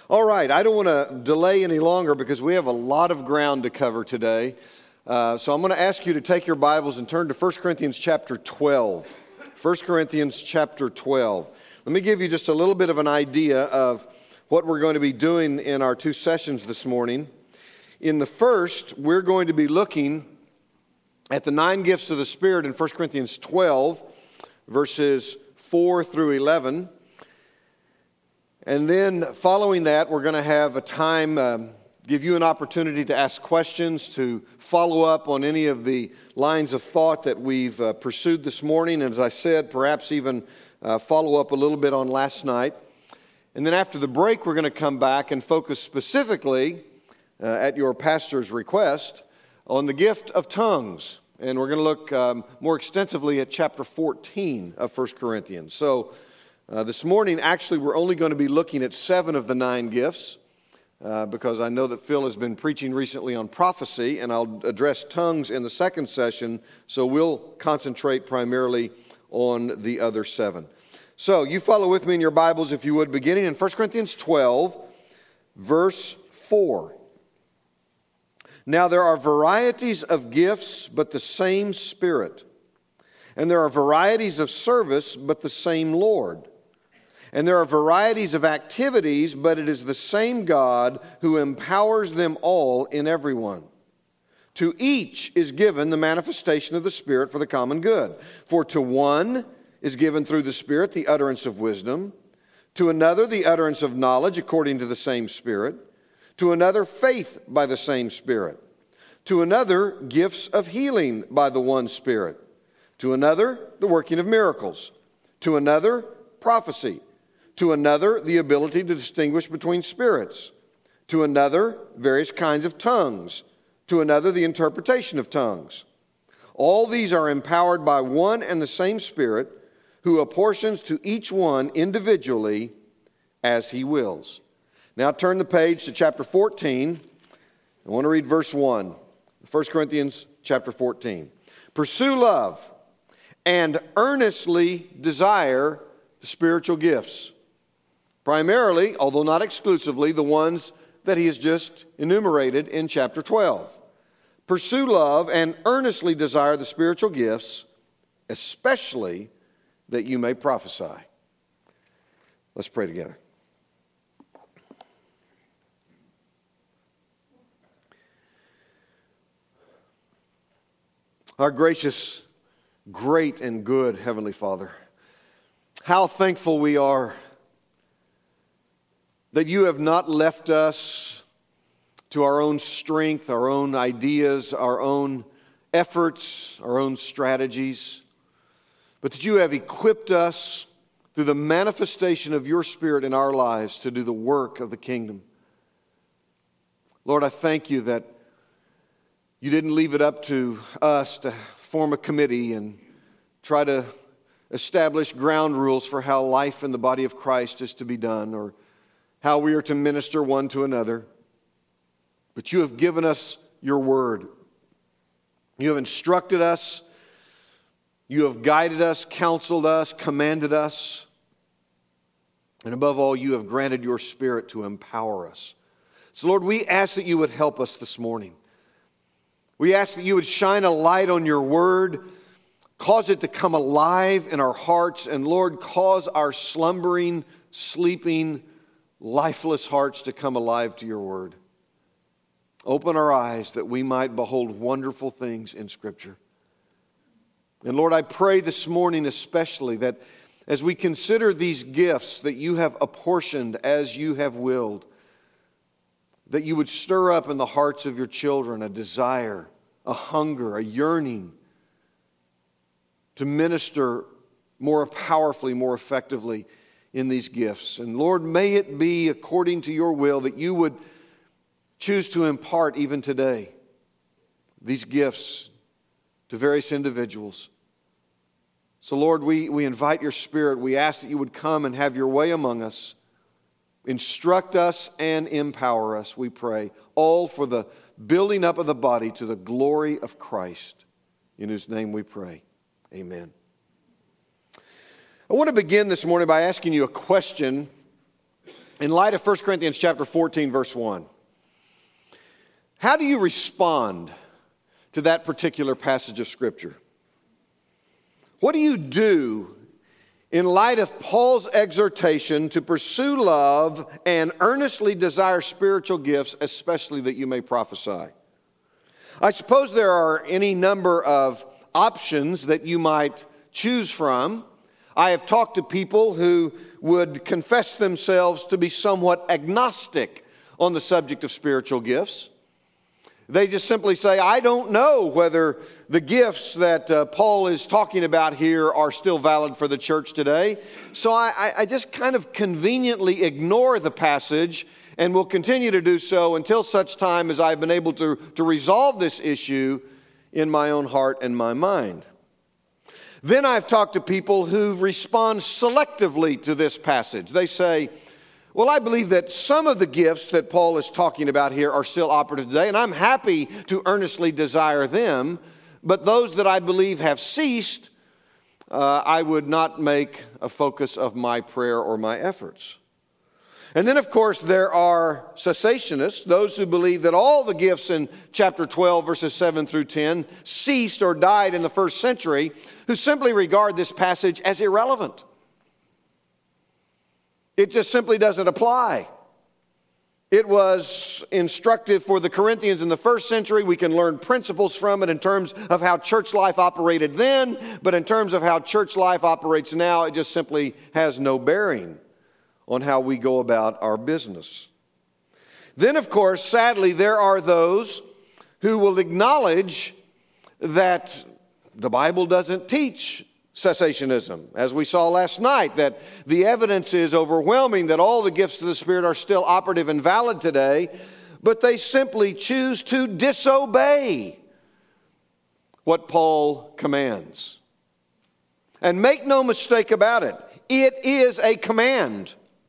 All right, I don't want to delay any longer because we have a lot of ground to cover today. So I'm going to ask you to take your Bibles and turn to 1 Corinthians chapter 12. 1 Corinthians chapter 12. Let me give you just a little bit of an idea of what we're going to be doing in our two sessions this morning. In the first, we're going to be looking at the 9 gifts of the Spirit in 1 Corinthians 12, verses 4 through 11. And then following that, we're going to have a time, give you an opportunity to ask questions, to follow up on any of the lines of thought that we've pursued this morning. And as I said, perhaps even follow up a little bit on last night. And then after the break, we're going to come back and focus specifically, at your pastor's request, on the gift of tongues. And we're going to look more extensively at chapter 14 of 1 Corinthians. So this morning, actually, we're only going to be looking at 7 of the 9 gifts because I know that Phil has been preaching recently on prophecy, and I'll address tongues in the second session, so we'll concentrate primarily on the other 7. So you follow with me in your Bibles, if you would, beginning in 1 Corinthians 12, verse 4. Now there are varieties of gifts, but the same Spirit. And there are varieties of service, but the same Lord. And there are varieties of activities, but it is the same God who empowers them all in everyone. To each is given the manifestation of the Spirit for the common good. For to one is given through the Spirit the utterance of wisdom, to another the utterance of knowledge according to the same Spirit, to another faith by the same Spirit, to another gifts of healing by the one Spirit, to another the working of miracles, to another prophecy, to another the ability to distinguish between spirits, to another various kinds of tongues, to another the interpretation of tongues. All these are empowered by one and the same Spirit, who apportions to each one individually as he wills. Now turn the page to chapter 14. I want to read verse 1. 1 Corinthians chapter 14. Pursue love and earnestly desire the spiritual gifts. Primarily, although not exclusively, the ones that he has just enumerated in chapter 12. Pursue love and earnestly desire the spiritual gifts, especially that you may prophesy. Let's pray together. Our gracious, great, and good Heavenly Father, how thankful we are that you have not left us to our own strength, our own ideas, our own efforts, our own strategies, but that you have equipped us through the manifestation of your Spirit in our lives to do the work of the kingdom. Lord, I thank you that you didn't leave it up to us to form a committee and try to establish ground rules for how life in the body of Christ is to be done or how we are to minister one to another. But you have given us your word. You have instructed us. You have guided us, counseled us, commanded us. And above all, you have granted your Spirit to empower us. So Lord, we ask that you would help us this morning. We ask that you would shine a light on your word, cause it to come alive in our hearts, and Lord, cause our slumbering, sleeping, lifeless hearts to come alive to your word. Open our eyes that we might behold wonderful things in Scripture. And Lord, I pray this morning especially that as we consider these gifts that you have apportioned as you have willed, that you would stir up in the hearts of your children a desire, a hunger, a yearning to minister more powerfully, more effectively in these gifts. And Lord, may it be according to your will that you would choose to impart even today these gifts to various individuals. So Lord, we invite your Spirit. We ask that you would come and have your way among us. Instruct us and empower us, we pray, all for the building up of the body to the glory of Christ, in whose name we pray. Amen. I want to begin this morning by asking you a question in light of 1 Corinthians chapter 14, verse 1, how do you respond to that particular passage of Scripture? What do you do in light of Paul's exhortation to pursue love and earnestly desire spiritual gifts, especially that you may prophesy? I suppose there are any number of options that you might choose from. I have talked to people who would confess themselves to be somewhat agnostic on the subject of spiritual gifts. They just simply say, I don't know whether the gifts that Paul is talking about here are still valid for the church today. So I just kind of conveniently ignore the passage and will continue to do so until such time as I've been able to resolve this issue in my own heart and my mind. Then I've talked to people who respond selectively to this passage. They say, well, I believe that some of the gifts that Paul is talking about here are still operative today, and I'm happy to earnestly desire them, but those that I believe have ceased, I would not make a focus of my prayer or my efforts. And then, of course, there are cessationists, those who believe that all the gifts in chapter 12, verses 7 through 10, ceased or died in the first century, who simply regard this passage as irrelevant. It just simply doesn't apply. It was instructive for the Corinthians in the first century. We can learn principles from it in terms of how church life operated then, but in terms of how church life operates now, it just simply has no bearing on how we go about our business. Then, of course, sadly, there are those who will acknowledge that the Bible doesn't teach cessationism. As we saw last night, that the evidence is overwhelming that all the gifts of the Spirit are still operative and valid today, but they simply choose to disobey what Paul commands. And make no mistake about it, it is a command.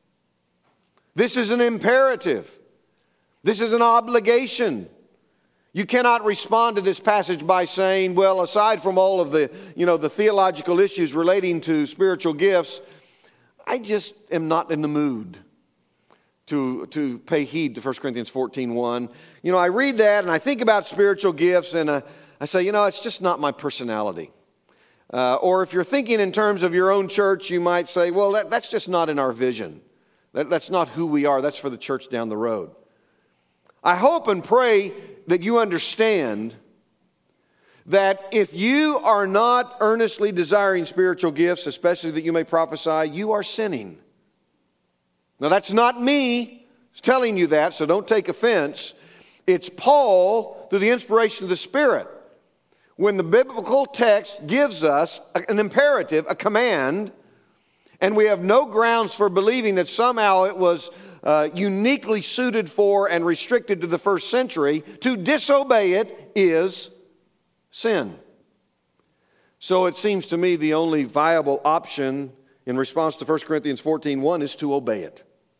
This is an imperative. This is an obligation. You cannot respond to this passage by saying, well, aside from all of the theological issues relating to spiritual gifts, I just am not in the mood to pay heed to 1 Corinthians 14:1. I read that and I think about spiritual gifts and I say, it's just not my personality. Or if you're thinking in terms of your own church, you might say, well, that's just not in our vision. That's not who we are. That's for the church down the road. I hope and pray that you understand that if you are not earnestly desiring spiritual gifts, especially that you may prophesy, you are sinning. Now, that's not me telling you that, so don't take offense. It's Paul, through the inspiration of the Spirit. When the biblical text gives us an imperative, a command, and we have no grounds for believing that somehow it was uniquely suited for and restricted to the first century, to disobey it is sin. So it seems to me the only viable option in response to 1 Corinthians 14:1 is to obey it.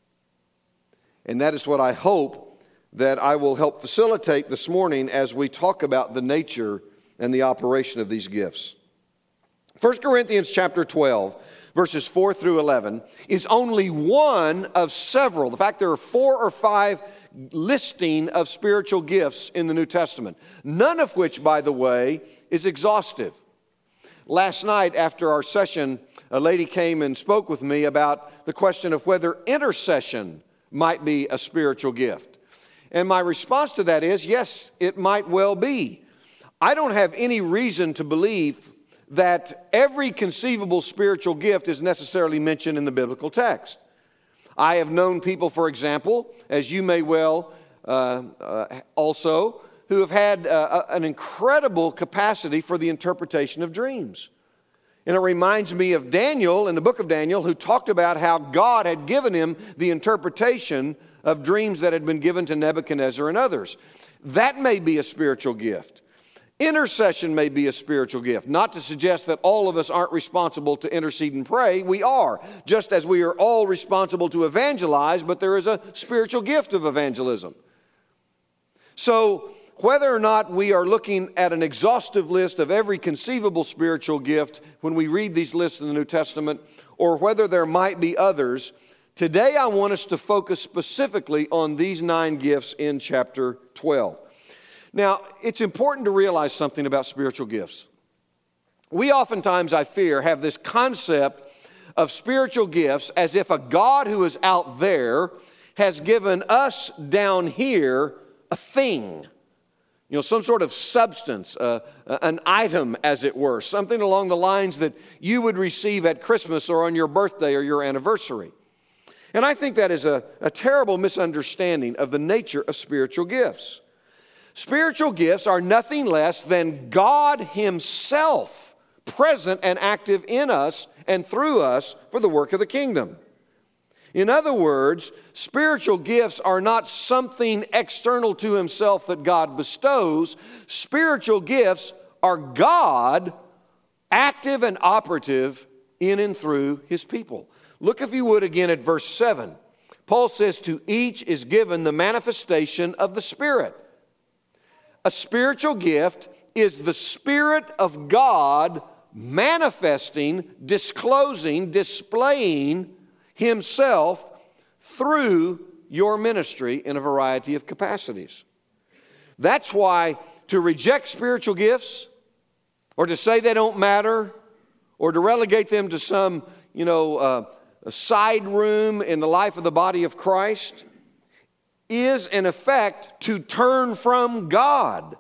And that is what I hope that I will help facilitate this morning as we talk about the nature and the operation of these gifts. 1 Corinthians chapter 12, verses 4 through 11, is only one of several. In fact, there are 4 or 5 listing of spiritual gifts in the New Testament, none of which, by the way, is exhaustive. Last night, after our session, a lady came and spoke with me about the question of whether intercession might be a spiritual gift. And my response to that is, yes, it might well be. I don't have any reason to believe that every conceivable spiritual gift is necessarily mentioned in the biblical text. I have known people, for example, as you may well also, who have had an incredible capacity for the interpretation of dreams. And it reminds me of Daniel in the book of Daniel, who talked about how God had given him the interpretation of dreams that had been given to Nebuchadnezzar and others. That may be a spiritual gift. Intercession may be a spiritual gift. Not to suggest that all of us aren't responsible to intercede and pray. We are. Just as we are all responsible to evangelize, but there is a spiritual gift of evangelism. So, whether or not we are looking at an exhaustive list of every conceivable spiritual gift when we read these lists in the New Testament, or whether there might be others, Today I want us to focus specifically on these 9 gifts in chapter 12. Now, it's important to realize something about spiritual gifts. We oftentimes, I fear, have this concept of spiritual gifts as if a God who is out there has given us down here a thing. Some sort of substance, an item, as it were, something along the lines that you would receive at Christmas or on your birthday or your anniversary. And I think that is a terrible misunderstanding of the nature of spiritual gifts. Spiritual gifts are nothing less than God Himself present and active in us and through us for the work of the kingdom. In other words, spiritual gifts are not something external to Himself that God bestows. Spiritual gifts are God active and operative in and through His people. Look, if you would, again at verse 7. Paul says, to each is given the manifestation of the Spirit. A spiritual gift is the Spirit of God manifesting, disclosing, displaying Himself through your ministry in a variety of capacities. That's why to reject spiritual gifts, or to say they don't matter, or to relegate them to some, a side room in the life of the body of Christ, is in effect to turn from God.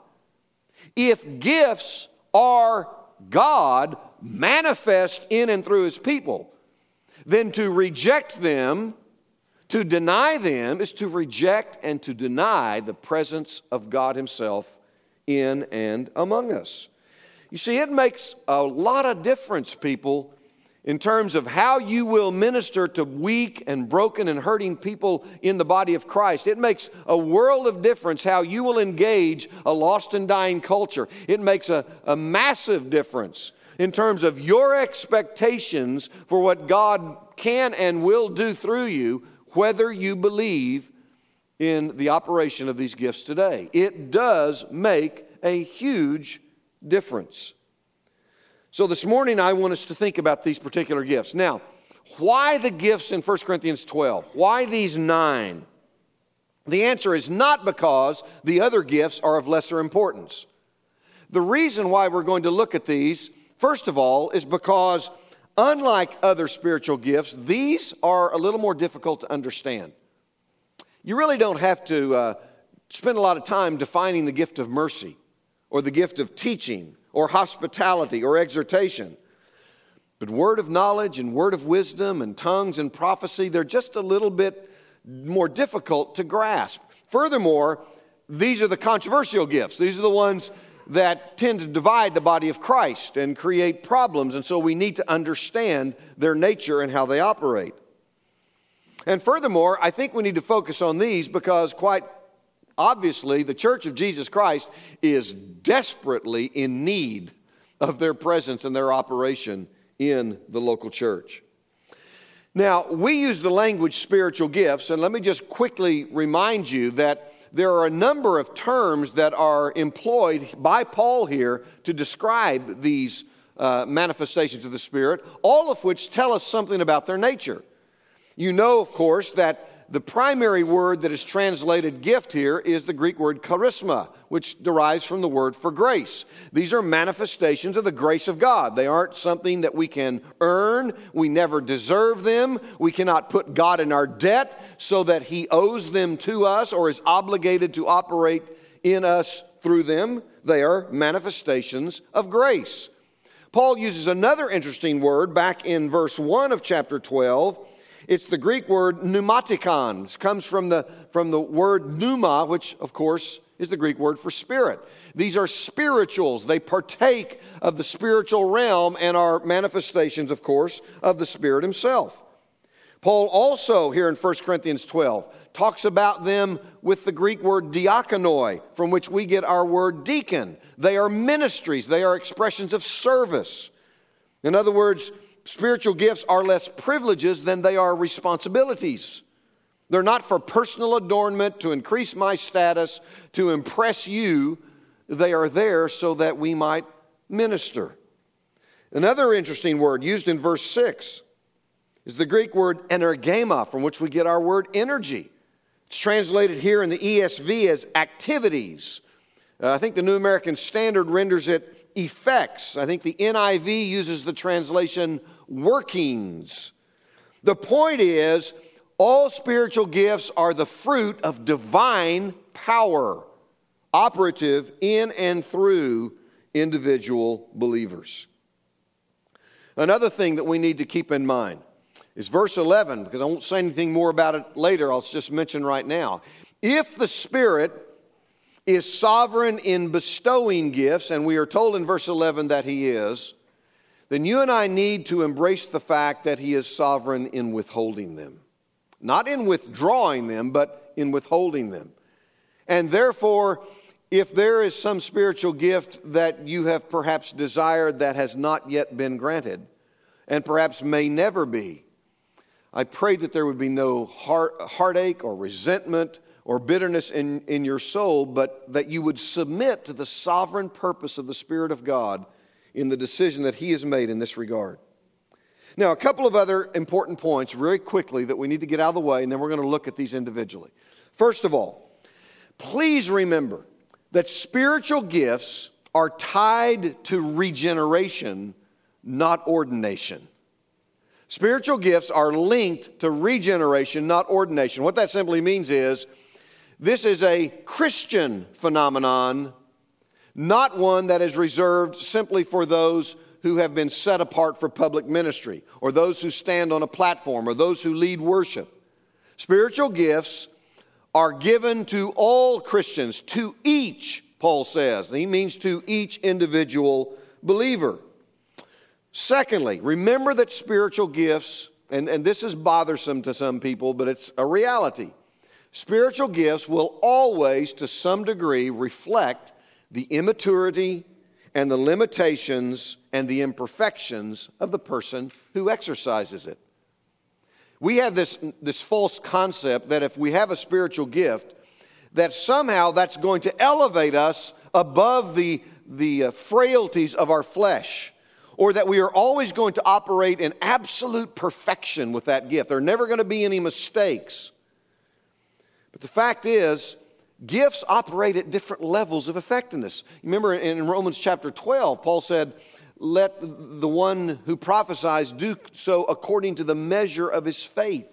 If gifts are God manifest in and through His people, then to reject them, to deny them, is to reject and to deny the presence of God Himself in and among us. You see, it makes a lot of difference, people, in terms of how you will minister to weak and broken and hurting people in the body of Christ. It makes a world of difference how you will engage a lost and dying culture. It makes a massive difference in terms of your expectations for what God can and will do through you, whether you believe in the operation of these gifts today. It does make a huge difference. So this morning I want us to think about these particular gifts. Now, why the gifts in 1 Corinthians 12? Why these 9? The answer is not because the other gifts are of lesser importance. The reason why we're going to look at these, first of all, is because unlike other spiritual gifts, these are a little more difficult to understand. You really don't have to spend a lot of time defining the gift of mercy or the gift of teaching or hospitality or exhortation. But word of knowledge and word of wisdom and tongues and prophecy, they're just a little bit more difficult to grasp. Furthermore, these are the controversial gifts. These are the ones that tend to divide the body of Christ and create problems, and so we need to understand their nature and how they operate. And furthermore, I think we need to focus on these because quite obviously the Church of Jesus Christ is desperately in need of their presence and their operation in the local church. Now, we use the language spiritual gifts, and let me just quickly remind you that there are a number of terms that are employed by Paul here to describe these manifestations of the Spirit, all of which tell us something about their nature. You know, of course, that the primary word that is translated gift here is the Greek word charisma, which derives from the word for grace. These are manifestations of the grace of God. They aren't something that we can earn. We never deserve them. We cannot put God in our debt so that He owes them to us or is obligated to operate in us through them. They are manifestations of grace. Paul uses another interesting word back in verse 1 of chapter 12. It's the Greek word pneumatikon. It comes from the word pneuma, which, of course, is the Greek word for spirit. These are spirituals. They partake of the spiritual realm and are manifestations, of course, of the Spirit Himself. Paul also, here in 1 Corinthians 12, talks about them with the Greek word diakonoi, from which we get our word deacon. They are ministries. They are expressions of service. In other words, spiritual gifts are less privileges than they are responsibilities. They're not for personal adornment, to increase my status, to impress you. They are there so that we might minister. Another interesting word used in verse 6 is the Greek word energema, from which we get our word energy. It's translated here in the ESV as activities. I think the New American Standard renders it effects. I think the NIV uses the translation workings. The point is, all spiritual gifts are the fruit of divine power, operative in and through individual believers. Another thing that we need to keep in mind is verse 11, because I won't say anything more about it later, I'll just mention right now. If the Spirit is sovereign in bestowing gifts, and we are told in verse 11 that He is, then you and I need to embrace the fact that He is sovereign in withholding them. Not in withdrawing them, but in withholding them. And therefore, if there is some spiritual gift that you have perhaps desired that has not yet been granted, and perhaps may never be, I pray that there would be no heartache or resentment or bitterness in your soul, but that you would submit to the sovereign purpose of the Spirit of God in the decision that He has made in this regard. Now, a couple of other important points very quickly that we need to get out of the way, and then we're going to look at these individually. First of all, please remember that spiritual gifts are tied to regeneration, not ordination. Spiritual gifts are linked to regeneration, not ordination. What that simply means is, this is a Christian phenomenon, not one that is reserved simply for those who have been set apart for public ministry, or those who stand on a platform, or those who lead worship. Spiritual gifts are given to all Christians, to each, Paul says. He means to each individual believer. Secondly, remember that spiritual gifts, and this is bothersome to some people, but it's a reality. Spiritual gifts will always, to some degree, reflect the immaturity and the limitations and the imperfections of the person who exercises it. We have this false concept that if we have a spiritual gift, that somehow that's going to elevate us above the frailties of our flesh, or that we are always going to operate in absolute perfection with that gift. There are never going to be any mistakes. But the fact is, gifts operate at different levels of effectiveness. Remember in Romans chapter 12, Paul said, let the one who prophesies do so according to the measure of his faith.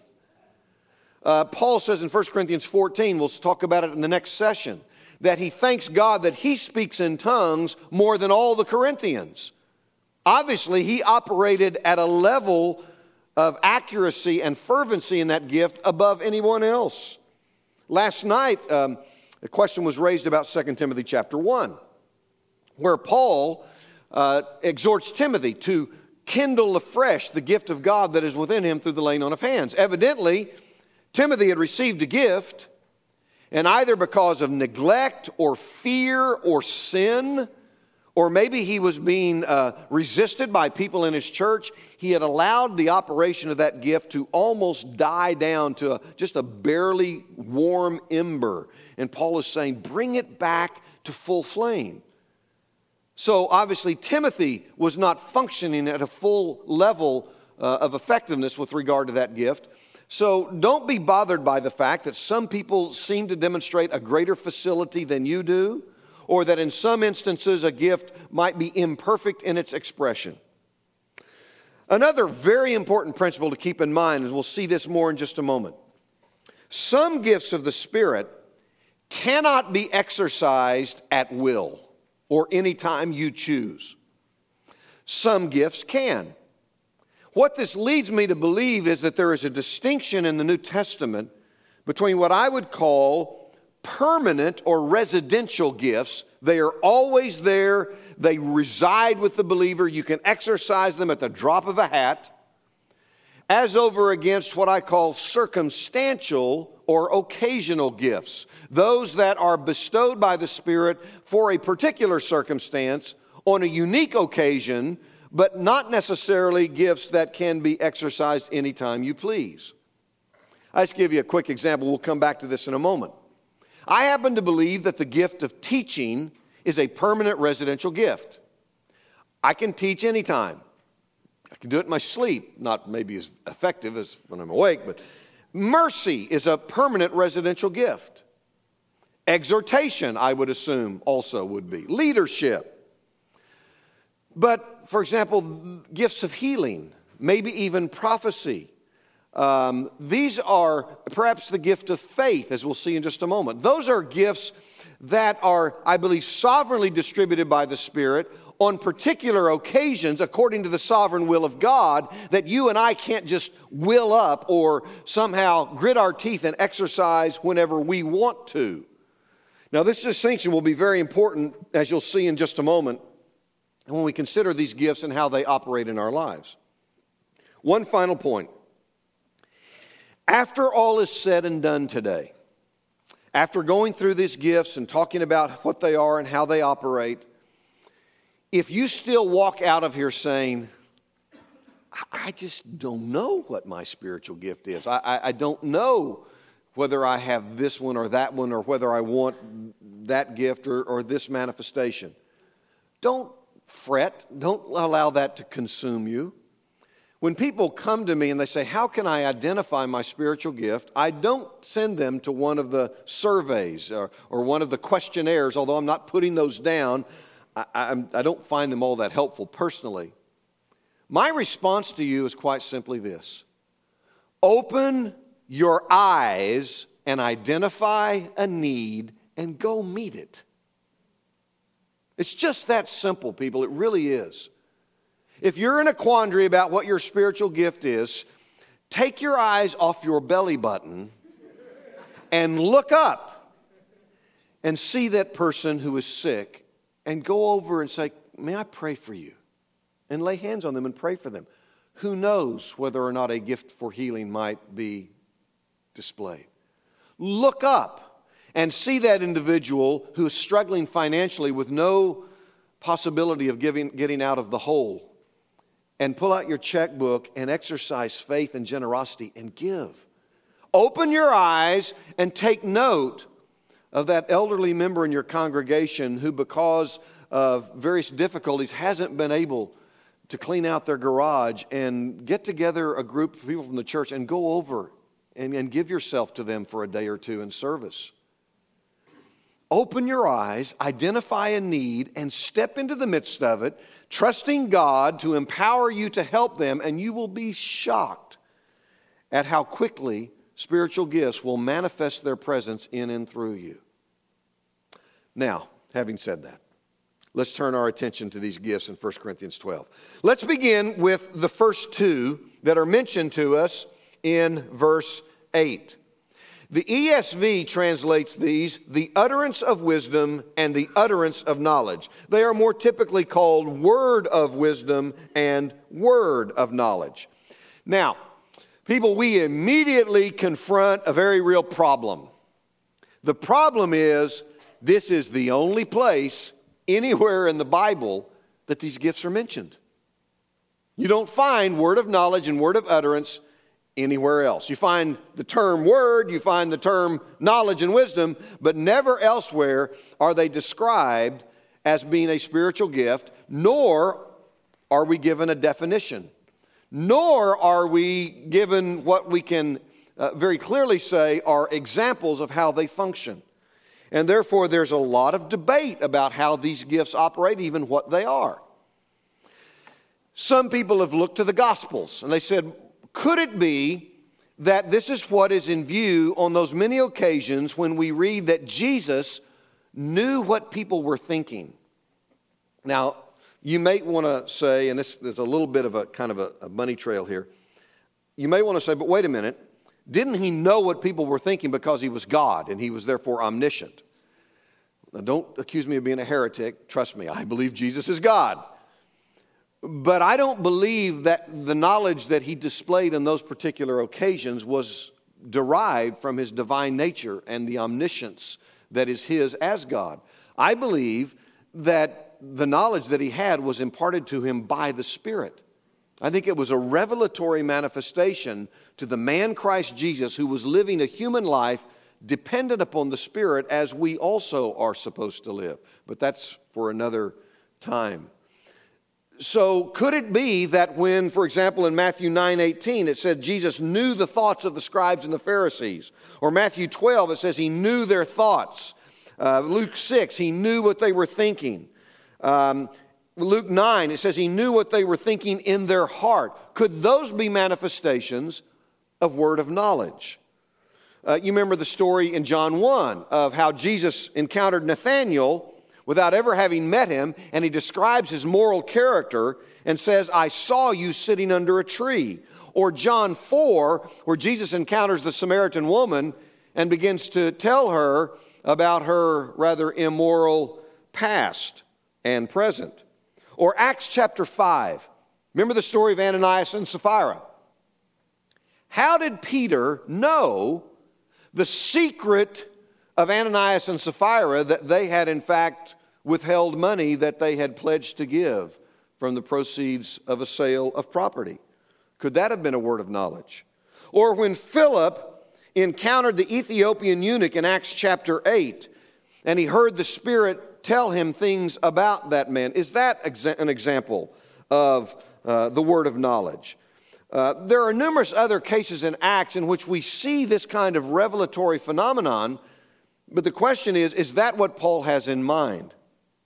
Paul says in 1 Corinthians 14, we'll talk about it in the next session, that he thanks God that he speaks in tongues more than all the Corinthians. Obviously, he operated at a level of accuracy and fervency in that gift above anyone else. Last night, a question was raised about 2 Timothy chapter 1, where Paul exhorts Timothy to kindle afresh the gift of God that is within him through the laying on of hands. Evidently, Timothy had received a gift, and either because of neglect or fear or sin, or maybe he was being resisted by people in his church, he had allowed the operation of that gift to almost die down to just a barely warm ember. And Paul is saying, bring it back to full flame. So obviously Timothy was not functioning at a full level of effectiveness with regard to that gift. So don't be bothered by the fact that some people seem to demonstrate a greater facility than you do, or that in some instances a gift might be imperfect in its expression. Another very important principle to keep in mind, and we'll see this more in just a moment. Some gifts of the Spirit cannot be exercised at will or any time you choose. Some gifts can. What this leads me to believe is that there is a distinction in the New Testament between what I would call permanent or residential gifts. They are always there. They reside with the believer. You can exercise them at the drop of a hat, as over against what I call circumstantial or occasional gifts. Those that are bestowed by the Spirit for a particular circumstance on a unique occasion, but not necessarily gifts that can be exercised anytime you please. I'll just give you a quick example. We'll come back to this in a moment. I happen to believe that the gift of teaching is a permanent residential gift. I can teach anytime. I can do it in my sleep, not maybe as effective as when I'm awake, but mercy is a permanent residential gift. Exhortation, I would assume, also would be. Leadership. But, for example, gifts of healing, maybe even prophecy. These are perhaps the gift of faith, as we'll see in just a moment. Those are gifts that are, I believe, sovereignly distributed by the Spirit on particular occasions according to the sovereign will of God, that you and I can't just will up or somehow grit our teeth and exercise whenever we want to. Now, this distinction will be very important, as you'll see in just a moment, when we consider these gifts and how they operate in our lives. One final point. After all is said and done today, after going through these gifts and talking about what they are and how they operate, if you still walk out of here saying, I just don't know what my spiritual gift is. I don't know whether I have this one or that one, or whether I want that gift or this manifestation. Don't fret. Don't allow that to consume you. When people come to me and they say, how can I identify my spiritual gift? I don't send them to one of the surveys or one of the questionnaires, although I'm not putting those down. I don't find them all that helpful personally. My response to you is quite simply this. Open your eyes and identify a need and go meet it. It's just that simple, people. It really is. If you're in a quandary about what your spiritual gift is, take your eyes off your belly button and look up and see that person who is sick and go over and say, may I pray for you? And lay hands on them and pray for them. Who knows whether or not a gift for healing might be displayed? Look up and see that individual who is struggling financially with no possibility of getting out of the hole. And pull out your checkbook and exercise faith and generosity and give. Open your eyes and take note of that elderly member in your congregation who, because of various difficulties, hasn't been able to clean out their garage, and get together a group of people from the church and go over and give yourself to them for a day or two in service. Open your eyes, identify a need, and step into the midst of it, trusting God to empower you to help them, and you will be shocked at how quickly spiritual gifts will manifest their presence in and through you. Now, having said that, let's turn our attention to these gifts in 1 Corinthians 12. Let's begin with the first two that are mentioned to us in verse 8. The ESV translates these, the utterance of wisdom and the utterance of knowledge. They are more typically called word of wisdom and word of knowledge. Now, people, we immediately confront a very real problem. The problem is, this is the only place anywhere in the Bible that these gifts are mentioned. You don't find word of knowledge and word of utterance anywhere else. You find the term word, you find the term knowledge and wisdom, but never elsewhere are they described as being a spiritual gift, nor are we given a definition, nor are we given what we can very clearly say are examples of how they function. And therefore, there's a lot of debate about how these gifts operate, even what they are. Some people have looked to the Gospels, and they said, could it be that this is what is in view on those many occasions when we read that Jesus knew what people were thinking? Now, you may want to say, and there's a little bit of a kind of a bunny trail here. You may want to say, but wait a minute. Didn't he know what people were thinking because he was God and he was therefore omniscient? Now, don't accuse me of being a heretic. Trust me, I believe Jesus is God. But I don't believe that the knowledge that he displayed on those particular occasions was derived from his divine nature and the omniscience that is his as God. I believe that the knowledge that he had was imparted to him by the Spirit. I think it was a revelatory manifestation to the man Christ Jesus, who was living a human life dependent upon the Spirit, as we also are supposed to live. But that's for another time. So could it be that when, for example, in Matthew 9:18, it said Jesus knew the thoughts of the scribes and the Pharisees, or Matthew 12, it says he knew their thoughts. Luke 6, he knew what they were thinking. Luke 9, it says he knew what they were thinking in their heart. Could those be manifestations of word of knowledge? You remember the story in John 1 of how Jesus encountered Nathanael without ever having met him, and he describes his moral character and says, I saw you sitting under a tree. Or John 4, where Jesus encounters the Samaritan woman and begins to tell her about her rather immoral past and present. Or Acts chapter 5. Remember the story of Ananias and Sapphira? How did Peter know the secret of Ananias and Sapphira that they had in fact withheld money that they had pledged to give from the proceeds of a sale of property? Could that have been a word of knowledge? Or when Philip encountered the Ethiopian eunuch in Acts chapter 8, and he heard the Spirit tell him things about that man, is that an example of the word of knowledge? There are numerous other cases in Acts in which we see this kind of revelatory phenomenon, but the question is that what Paul has in mind?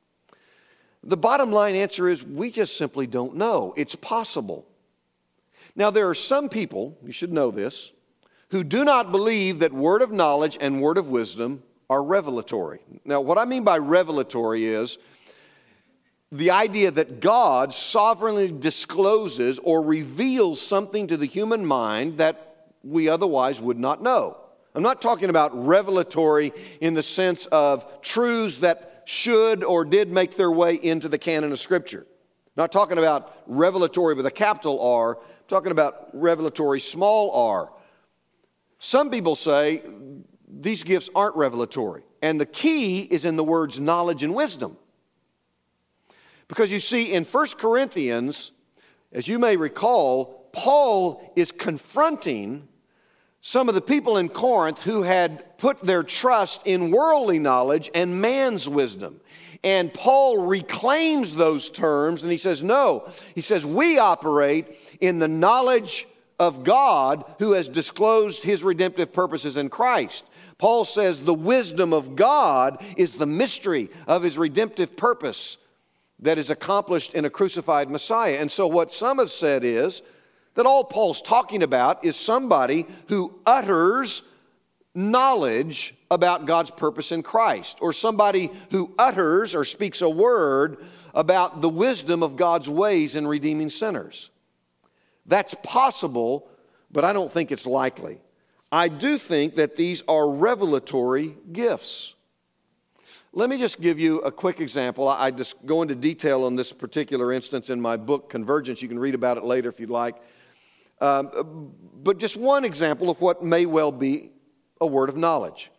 The bottom line answer is we just simply don't know. It's possible. Now, there are some people, you should know this, who do not believe that word of knowledge and word of wisdom are revelatory. Now, what I mean by revelatory is the idea that God sovereignly discloses or reveals something to the human mind that we otherwise would not know. I'm not talking about revelatory in the sense of truths that should or did make their way into the canon of Scripture. Not talking about revelatory with a capital R, I'm talking about revelatory small r. Some people say these gifts aren't revelatory, and the key is in the words knowledge and wisdom. Because you see, in 1 Corinthians, as you may recall, Paul is confronting some of the people in Corinth who had put their trust in worldly knowledge and man's wisdom. And Paul reclaims those terms and he says, no. He says, we operate in the knowledge of God who has disclosed his redemptive purposes in Christ. Paul says the wisdom of God is the mystery of his redemptive purpose that is accomplished in a crucified Messiah. And so what some have said is that all Paul's talking about is somebody who utters knowledge about God's purpose in Christ, or somebody who utters or speaks a word about the wisdom of God's ways in redeeming sinners. That's possible, but I don't think it's likely. I do think that these are revelatory gifts. Let me just give you a quick example. I just go into detail on this particular instance in my book, Convergence. You can read about it later if you'd like. But just one example of what may well be a word of knowledge.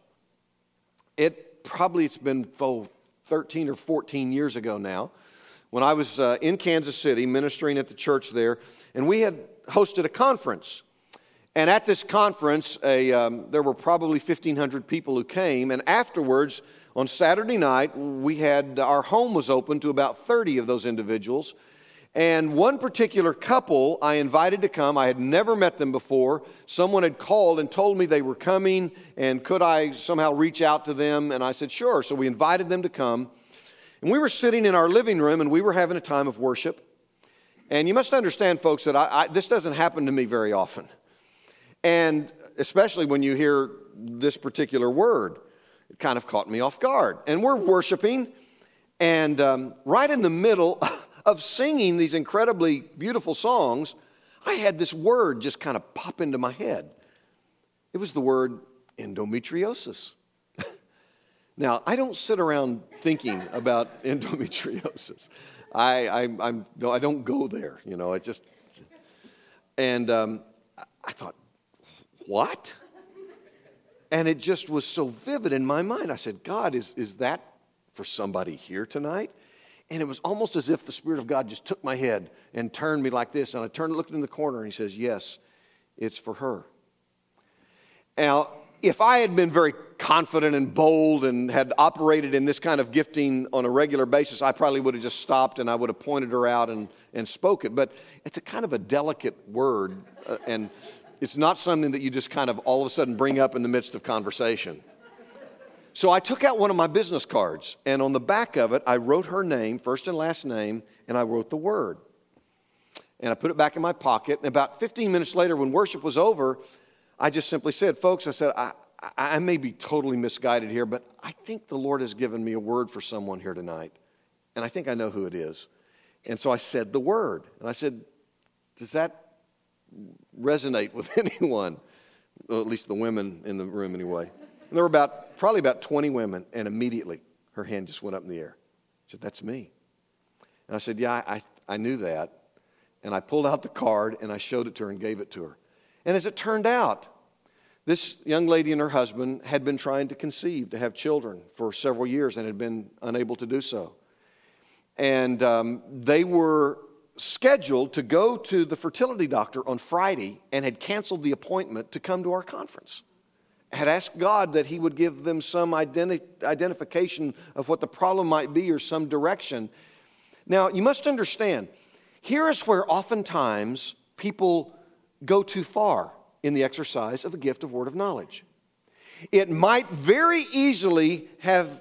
It's been 13 or 14 years ago now, when I was in Kansas City ministering at the church there, and we had hosted a conference. And at this conference, there were probably 1,500 people who came, and afterwards, on Saturday night, our home was open to about 30 of those individuals. And one particular couple I invited to come. I had never met them before. Someone had called and told me they were coming, and could I somehow reach out to them? And I said, sure. So we invited them to come. And we were sitting in our living room, and we were having a time of worship. And you must understand, folks, that this doesn't happen to me very often. And especially when you hear this particular word, it kind of caught me off guard. And we're worshiping, and right in the middle of singing these incredibly beautiful songs, I had this word just kind of pop into my head. It was the word endometriosis. Now, I don't sit around thinking about endometriosis. I don't go there, And I thought, what? And it just was so vivid in my mind. I said, God, is that for somebody here tonight? And it was almost as if the Spirit of God just took my head and turned me like this. And I turned and looked in the corner, and he says, yes, it's for her. Now, if I had been very confident and bold and had operated in this kind of gifting on a regular basis, I probably would have just stopped and I would have pointed her out and spoke it. But it's a kind of a delicate word, and it's not something that you just kind of all of a sudden bring up in the midst of conversation. So I took out one of my business cards, and on the back of it, I wrote her name, first and last name, and I wrote the word. And I put it back in my pocket, and about 15 minutes later, when worship was over, I just simply said, folks, I said, I may be totally misguided here, but I think the Lord has given me a word for someone here tonight, and I think I know who it is. And so I said the word, and I said, does that resonate with anyone? Well, at least the women in the room anyway. And there were probably about 20 women, and immediately her hand just went up in the air. She said, that's me. And I said, yeah, I knew that. And I pulled out the card, and I showed it to her and gave it to her. And as it turned out, this young lady and her husband had been trying to conceive, to have children for several years, and had been unable to do so. And they were scheduled to go to the fertility doctor on Friday and had canceled the appointment to come to our conference. Had asked God that He would give them some identification of what the problem might be or some direction. Now, you must understand, here is where oftentimes people go too far in the exercise of the gift of word of knowledge. It might very easily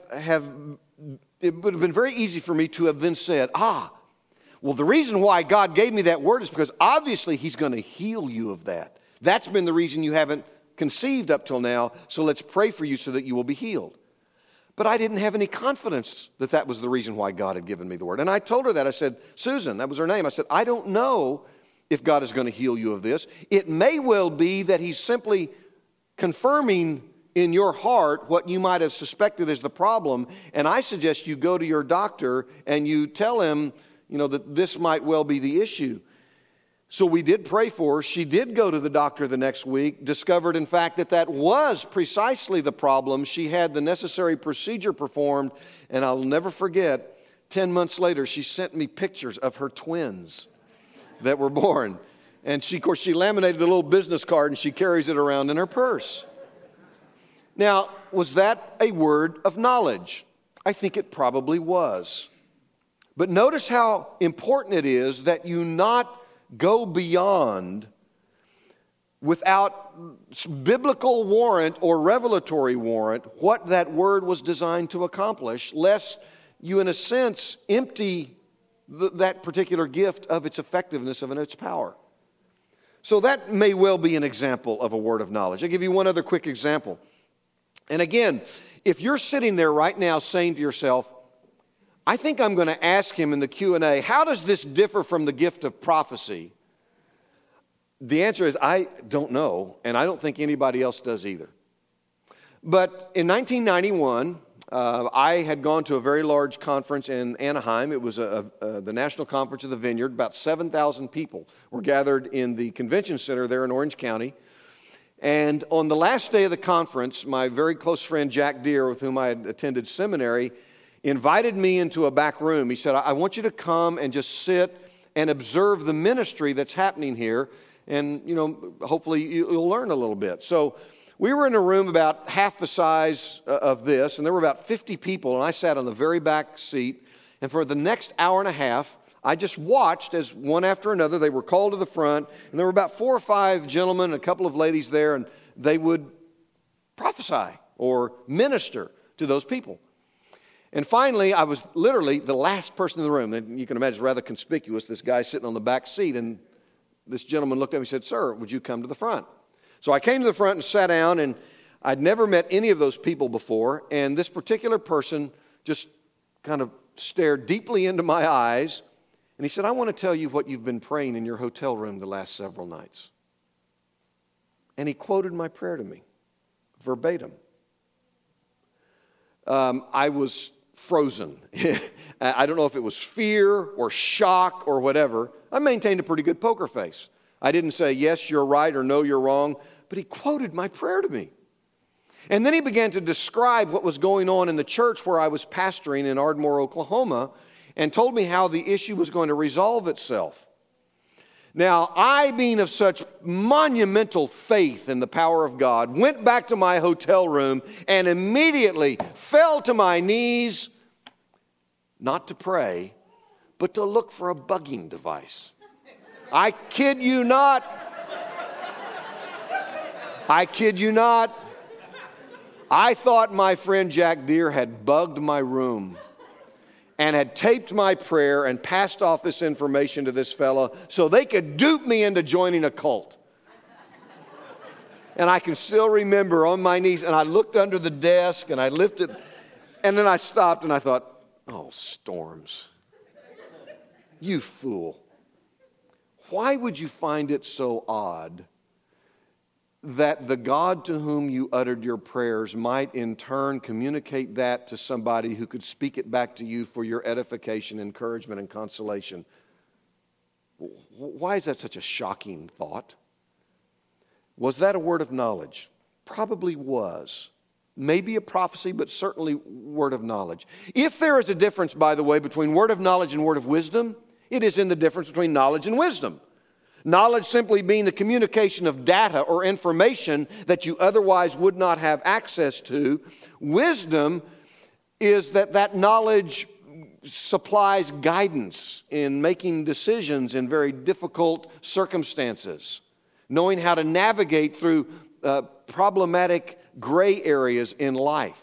it would have been very easy for me to have then said, well, the reason why God gave me that word is because obviously He's going to heal you of that. That's been the reason you haven't conceived up till now, so let's pray for you so that you will be healed. But I didn't have any confidence that that was the reason why God had given me the word. And I told her that. I said, Susan, that was her name. I said, I don't know if God is going to heal you of this. It may well be that He's simply confirming in your heart what you might have suspected as the problem. And I suggest you go to your doctor and you tell him, that this might well be the issue. So we did pray for her. She did go to the doctor the next week, discovered, in fact, that was precisely the problem. She had the necessary procedure performed, and I'll never forget, 10 months later, she sent me pictures of her twins that were born. And she laminated the little business card, and she carries it around in her purse. Now, was that a word of knowledge? I think it probably was. But notice how important it is that you not go beyond without biblical warrant or revelatory warrant what that word was designed to accomplish, lest you, in a sense, empty that particular gift of its effectiveness and its power. So that may well be an example of a word of knowledge. I'll give you one other quick example. And again, if you're sitting there right now saying to yourself, I think I'm going to ask him in the Q&A, how does this differ from the gift of prophecy? The answer is, I don't know, and I don't think anybody else does either. But in 1991, I had gone to a very large conference in Anaheim. It was the National Conference of the Vineyard. About 7,000 people were gathered in the convention center there in Orange County. And on the last day of the conference, my very close friend Jack Deere, with whom I had attended seminary, invited me into a back room. He said, I want you to come and just sit and observe the ministry that's happening here. And, hopefully you'll learn a little bit. So we were in a room about half the size of this, and there were about 50 people, and I sat on the very back seat. And for the next hour and a half, I just watched as one after another, they were called to the front, and there were about 4 or 5 gentlemen and a couple of ladies there, and they would prophesy or minister to those people. And finally, I was literally the last person in the room. And you can imagine, rather conspicuous, this guy sitting on the back seat. And this gentleman looked at me and said, Sir, would you come to the front? So I came to the front and sat down, and I'd never met any of those people before. And this particular person just kind of stared deeply into my eyes. And he said, I want to tell you what you've been praying in your hotel room the last several nights. And he quoted my prayer to me, verbatim. I was frozen. I don't know if it was fear or shock or whatever. I maintained a pretty good poker face. I didn't say, yes, you're right, or no, you're wrong. But he quoted my prayer to me. And then he began to describe what was going on in the church where I was pastoring in Ardmore, Oklahoma, and told me how the issue was going to resolve itself. Now, I, being of such monumental faith in the power of God, went back to my hotel room and immediately fell to my knees, not to pray, but to look for a bugging device. I kid you not. I kid you not. I thought my friend Jack Deere had bugged my room and had taped my prayer and passed off this information to this fellow so they could dupe me into joining a cult. And I can still remember on my knees, and I looked under the desk and I lifted, and then I stopped and I thought, oh, Storms, you fool. Why would you find it so odd that the God to whom you uttered your prayers might in turn communicate that to somebody who could speak it back to you for your edification, encouragement, and consolation? Why is that such a shocking thought? Was that a word of knowledge? Probably was. Maybe a prophecy, but certainly word of knowledge. If there is a difference, by the way, between word of knowledge and word of wisdom, it is in the difference between knowledge and wisdom. Knowledge simply being the communication of data or information that you otherwise would not have access to. Wisdom is that knowledge supplies guidance in making decisions in very difficult circumstances, knowing how to navigate through problematic gray areas in life.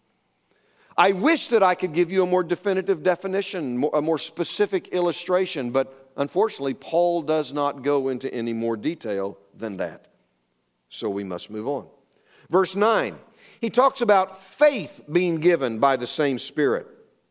I wish that I could give you a more definitive definition, a more specific illustration, but unfortunately, Paul does not go into any more detail than that. So we must move on. Verse 9, he talks about faith being given by the same Spirit.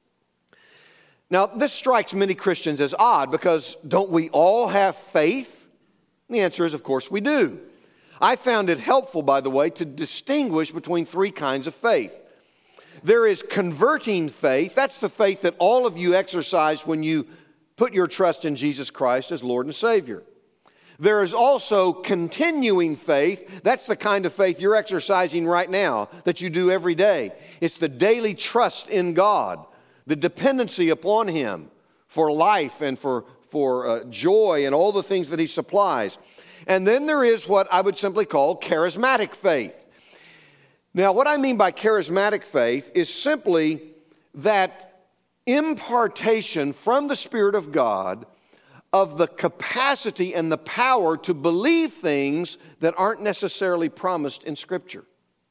Now, this strikes many Christians as odd because don't we all have faith? The answer is, of course, we do. I found it helpful, by the way, to distinguish between three kinds of faith. There is converting faith. That's the faith that all of you exercise when you put your trust in Jesus Christ as Lord and Savior. There is also continuing faith. That's the kind of faith you're exercising right now, that you do every day. It's the daily trust in God, the dependency upon Him for life and for joy and all the things that He supplies. And then there is what I would simply call charismatic faith. Now, what I mean by charismatic faith is simply that impartation from the Spirit of God of the capacity and the power to believe things that aren't necessarily promised in Scripture.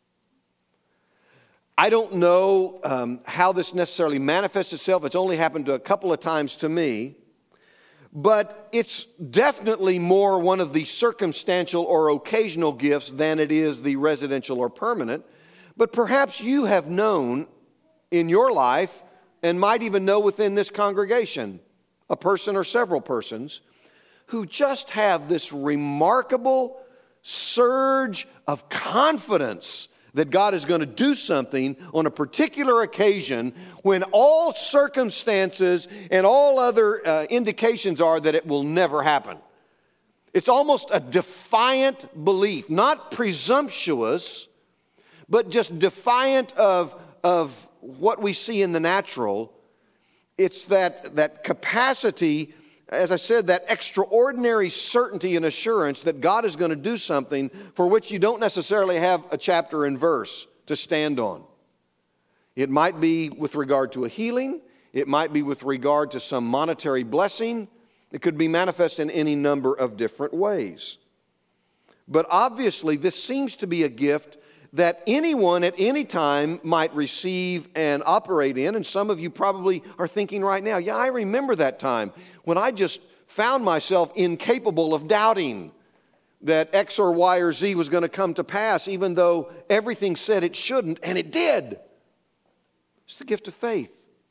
I don't know how this necessarily manifests itself. It's only happened a couple of times to me. But it's definitely more one of the circumstantial or occasional gifts than it is the residential or permanent. But perhaps you have known in your life, and might even know within this congregation, a person or several persons who just have this remarkable surge of confidence that God is going to do something on a particular occasion when all circumstances and all other indications are that it will never happen. It's almost a defiant belief, not presumptuous, but just defiant of what we see in the natural. It's that capacity, as I said, that extraordinary certainty and assurance that God is going to do something for which you don't necessarily have a chapter and verse to stand on. It might be with regard to a healing. It might be with regard to some monetary blessing. It could be manifest in any number of different ways. But obviously, this seems to be a gift that anyone at any time might receive and operate in. And some of you probably are thinking right now, yeah, I remember that time when I just found myself incapable of doubting that X or Y or Z was going to come to pass, even though everything said it shouldn't, and it did. It's the gift of faith.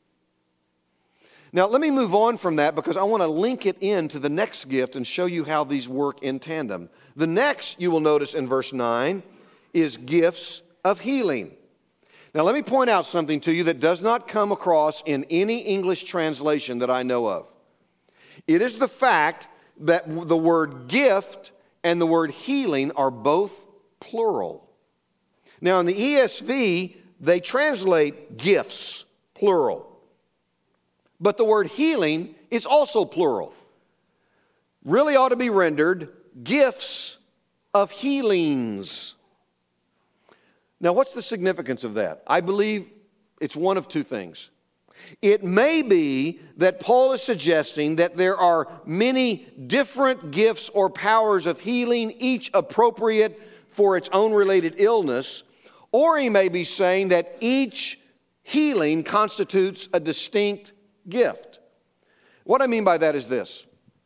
Now, let me move on from that because I want to link it into the next gift and show you how these work in tandem. The next, you will notice in verse 9, is gifts of healing. Now, let me point out something to you that does not come across in any English translation that I know of. It is the fact that the word gift and the word healing are both plural. Now, in the ESV, they translate gifts, plural. But the word healing is also plural. really ought to be rendered gifts of healings. Now, what's the significance of that? I believe it's one of two things. It may be that Paul is suggesting that there are many different gifts or powers of healing, each appropriate for its own related illness, or he may be saying that each healing constitutes a distinct gift. What I mean by that is this.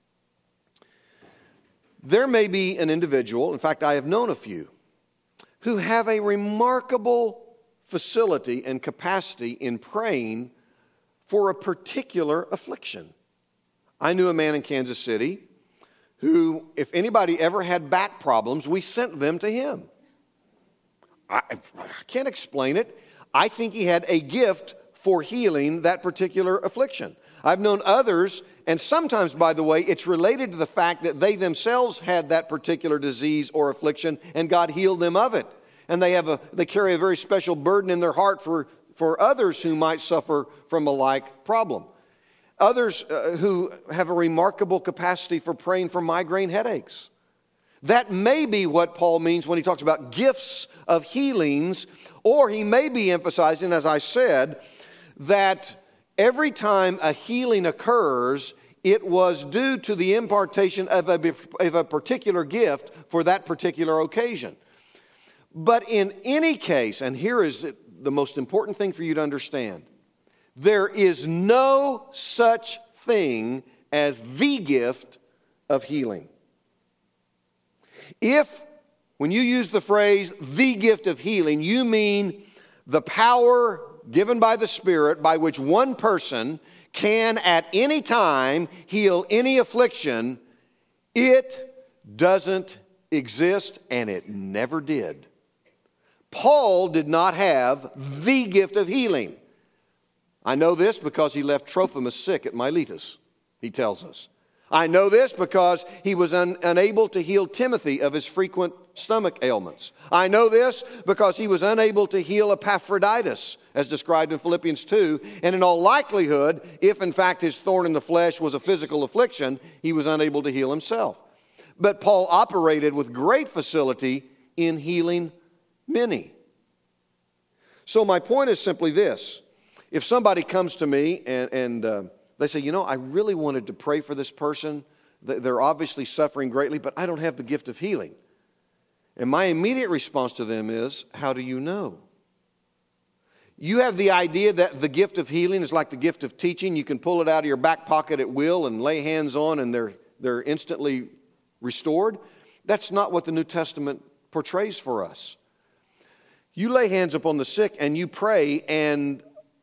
There may be an individual, in fact, I have known a few, who have a remarkable facility and capacity in praying for a particular affliction. I knew a man in Kansas City who, if anybody ever had back problems, we sent them to him. I can't explain it. I think he had a gift for healing that particular affliction. I've known others, and sometimes, by the way, it's related to the fact that they themselves had that particular disease or affliction, and God healed them of it. And they carry a very special burden in their heart for others who might suffer from a like problem. Others who have a remarkable capacity for praying for migraine headaches. That may be what Paul means when he talks about gifts of healings, or he may be emphasizing, as I said, that every time a healing occurs, it was due to the impartation of a particular gift for that particular occasion. But in any case, and here is the most important thing for you to understand, there is no such thing as the gift of healing. If, when you use the phrase, the gift of healing, you mean the power given by the Spirit by which one person can at any time heal any affliction, it doesn't exist and it never did. Paul did not have the gift of healing. I know this because he left Trophimus sick at Miletus, he tells us. I know this because he was unable to heal Timothy of his frequent stomach ailments. I know this because he was unable to heal Epaphroditus, as described in Philippians 2. And in all likelihood, if in fact his thorn in the flesh was a physical affliction, he was unable to heal himself. But Paul operated with great facility in healing many. So my point is simply this. If somebody comes to me and they say, I really wanted to pray for this person. They're obviously suffering greatly, but I don't have the gift of healing. And my immediate response to them is, how do you know? You have the idea that the gift of healing is like the gift of teaching. You can pull it out of your back pocket at will and lay hands on and they're instantly restored. That's not what the New Testament portrays for us. You lay hands upon the sick and you pray, and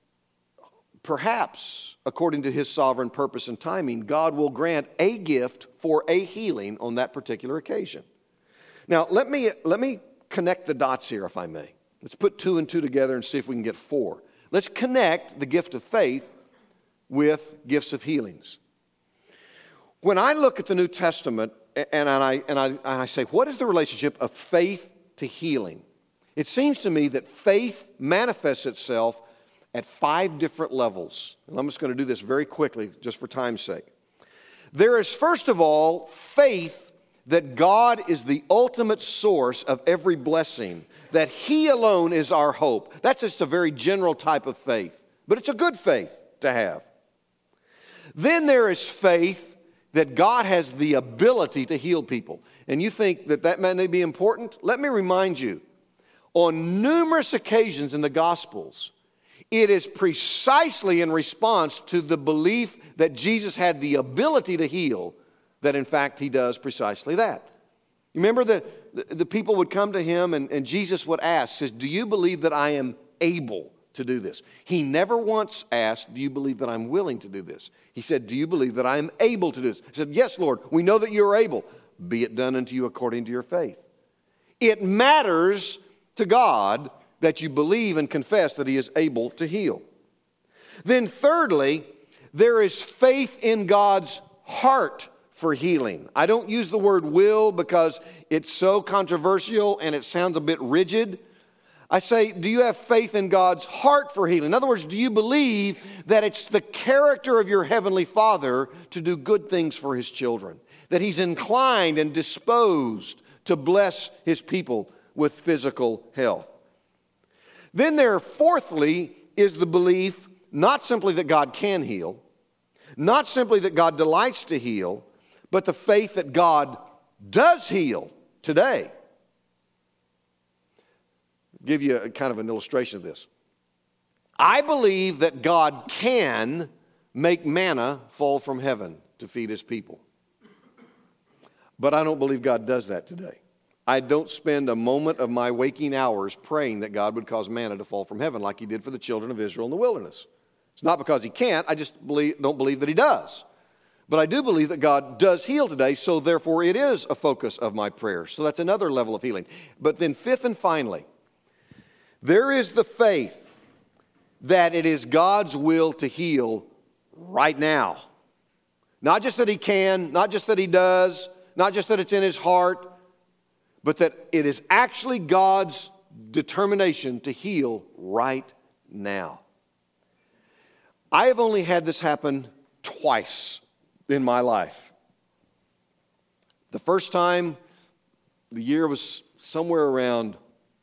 perhaps, according to His sovereign purpose and timing, God will grant a gift for a healing on that particular occasion. Now, let me connect the dots here, if I may. Let's put 2 and 2 together and see if we can get 4. Let's connect the gift of faith with gifts of healings. When I look at the New Testament and I say, what is the relationship of faith to healing? It seems to me that faith manifests itself at 5 different levels. And I'm just going to do this very quickly, just for time's sake. There is, first of all, faith that God is the ultimate source of every blessing, that He alone is our hope. That's just a very general type of faith, but it's a good faith to have. Then there is faith that God has the ability to heal people. And you think that may be important? Let me remind you, on numerous occasions in the Gospels, it is precisely in response to the belief that Jesus had the ability to heal that in fact He does precisely that. You remember the people would come to Him and Jesus would ask, says, do you believe that I am able to do this? He never once asked, do you believe that I'm willing to do this? He said, do you believe that I am able to do this? He said, yes, Lord, we know that you're able. Be it done unto you according to your faith. It matters to God that you believe and confess that He is able to heal. Then thirdly, there is faith in God's heart for healing. I don't use the word will because it's so controversial and it sounds a bit rigid. I say, do you have faith in God's heart for healing? In other words, do you believe that it's the character of your Heavenly Father to do good things for His children? that He's inclined and disposed to bless His people with physical health. Then there, fourthly, is the belief not simply that God can heal, not simply that God delights to heal, but the faith that God does heal today. I'll give you a kind of an illustration of this. I believe that God can make manna fall from heaven to feed His people. But I don't believe God does that today. I don't spend a moment of my waking hours praying that God would cause manna to fall from heaven like He did for the children of Israel in the wilderness. It's not because He can't, I just don't believe that He does. But I do believe that God does heal today, so therefore it is a focus of my prayers. So that's another level of healing. But then fifth and finally, there is the faith that it is God's will to heal right now. Not just that He can, not just that He does, not just that it's in His heart, but that it is actually God's determination to heal right now. I have only had this happen twice in my life. The first time, the year was somewhere around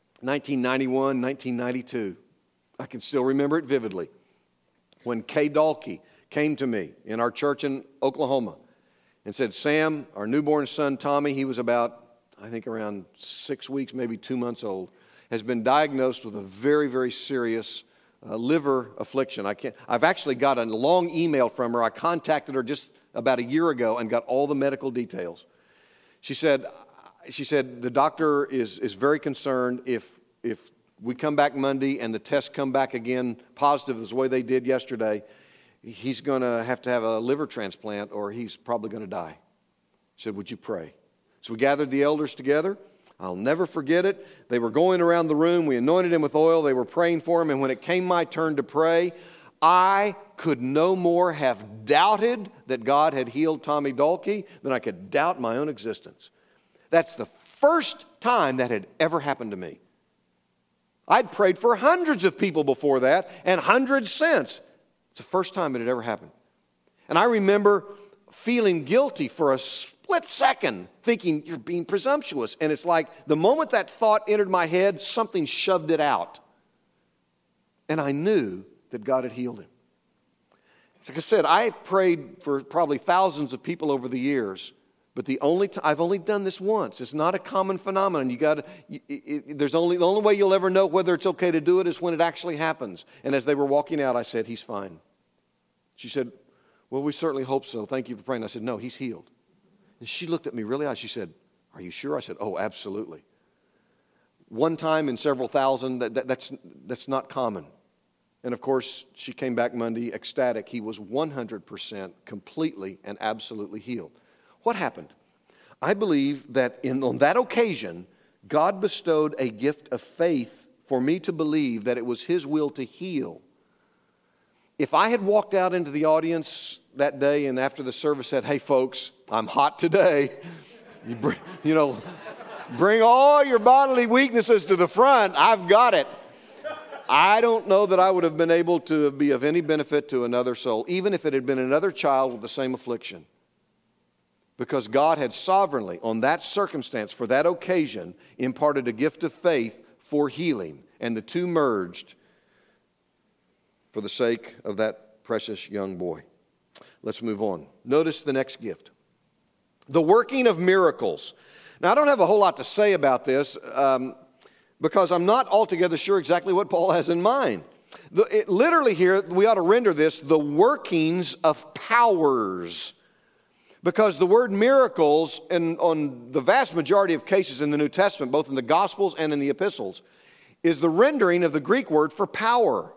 1991, 1992. I can still remember it vividly. When Kay Dalkey came to me in our church in Oklahoma and said, Sam, our newborn son Tommy, he was about, I think around 6 weeks, maybe 2 months old, has been diagnosed with a very, very serious liver affliction. I've actually got a long email from her. I contacted her just about a year ago and got all the medical details. She said the doctor is very concerned if we come back Monday and the tests come back again positive the way they did yesterday, he's going to have a liver transplant or he's probably going to die. She said, would you pray? So we gathered the elders together. I'll never forget it. They were going around the room. We anointed him with oil. They were praying for him. And when it came my turn to pray, I could no more have doubted that God had healed Tommy Dalkey than I could doubt my own existence. That's the first time that had ever happened to me. I'd prayed for hundreds of people before that and hundreds since. It's the first time it had ever happened. And I remember feeling guilty for a split second, thinking, you're being presumptuous. And it's like the moment that thought entered my head, something shoved it out. And I knew that God had healed him. Like I said, I prayed for probably thousands of people over the years, but I've only done this once. It's not a common phenomenon. The only way you'll ever know whether it's okay to do it is when it actually happens. And as they were walking out, I said, he's fine. She said, well, we certainly hope so. Thank you for praying. I said, no, he's healed. And she looked at me really hard. She said, are you sure? I said, oh, absolutely. One time in several thousand, that's not common. And of course, she came back Monday ecstatic. He was 100% completely and absolutely healed. What happened? I believe that on that occasion, God bestowed a gift of faith for me to believe that it was His will to heal. If I had walked out into the audience that day and after the service said, hey folks, I'm hot today. Bring all your bodily weaknesses to the front. I've got it. I don't know that I would have been able to be of any benefit to another soul, even if it had been another child with the same affliction. Because God had sovereignly, on that circumstance, for that occasion, imparted a gift of faith for healing. And the two merged for the sake of that precious young boy. Let's move on. Notice the next gift. The working of miracles. Now, I don't have a whole lot to say about this because I'm not altogether sure exactly what Paul has in mind. Literally here, we ought to render this the workings of powers. Because the word miracles, on the vast majority of cases in the New Testament, both in the Gospels and in the epistles, is the rendering of the Greek word for power.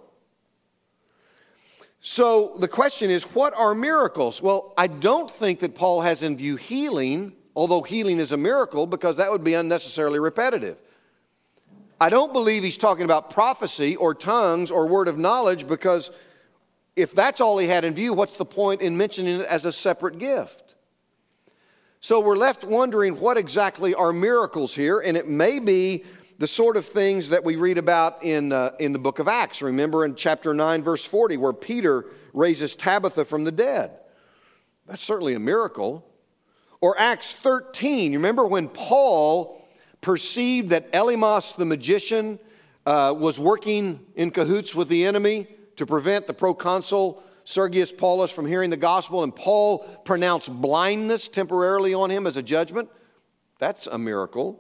So the question is, what are miracles? Well, I don't think that Paul has in view healing, although healing is a miracle, because that would be unnecessarily repetitive. I don't believe he's talking about prophecy or tongues or word of knowledge, because if that's all he had in view, what's the point in mentioning it as a separate gift? So we're left wondering what exactly are miracles here, and it may be the sort of things that we read about in the book of Acts. Remember in chapter 9, verse 40, where Peter raises Tabitha from the dead. That's certainly a miracle. Or Acts 13, you remember when Paul perceived that Elymas the magician was working in cahoots with the enemy to prevent the proconsul Sergius Paulus from hearing the gospel, and Paul pronounced blindness temporarily on him as a judgment? That's a miracle.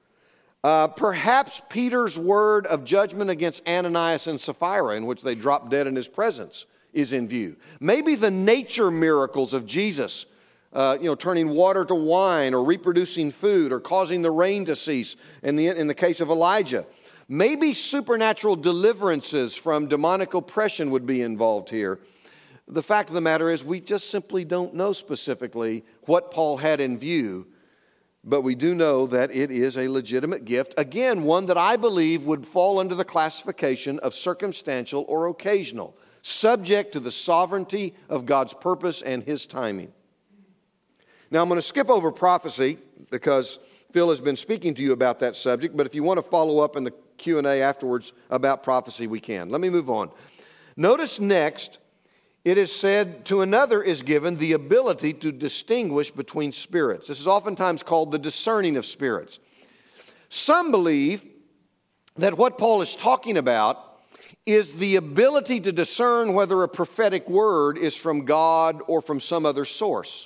Perhaps Peter's word of judgment against Ananias and Sapphira, in which they dropped dead in his presence, is in view. Maybe the nature miracles of Jesus, turning water to wine, or reproducing food, or causing the rain to cease in the case of Elijah. Maybe supernatural deliverances from demonic oppression would be involved here. The fact of the matter is, we just simply don't know specifically what Paul had in view, but we do know that it is a legitimate gift. Again, one that I believe would fall under the classification of circumstantial or occasional, subject to the sovereignty of God's purpose and His timing. Now, I'm going to skip over prophecy because Phil has been speaking to you about that subject, but if you want to follow up in the Q&A afterwards about prophecy, we can. Let me move on. Notice next, it is said, to another is given the ability to distinguish between spirits. This is oftentimes called the discerning of spirits. Some believe that what Paul is talking about is the ability to discern whether a prophetic word is from God or from some other source.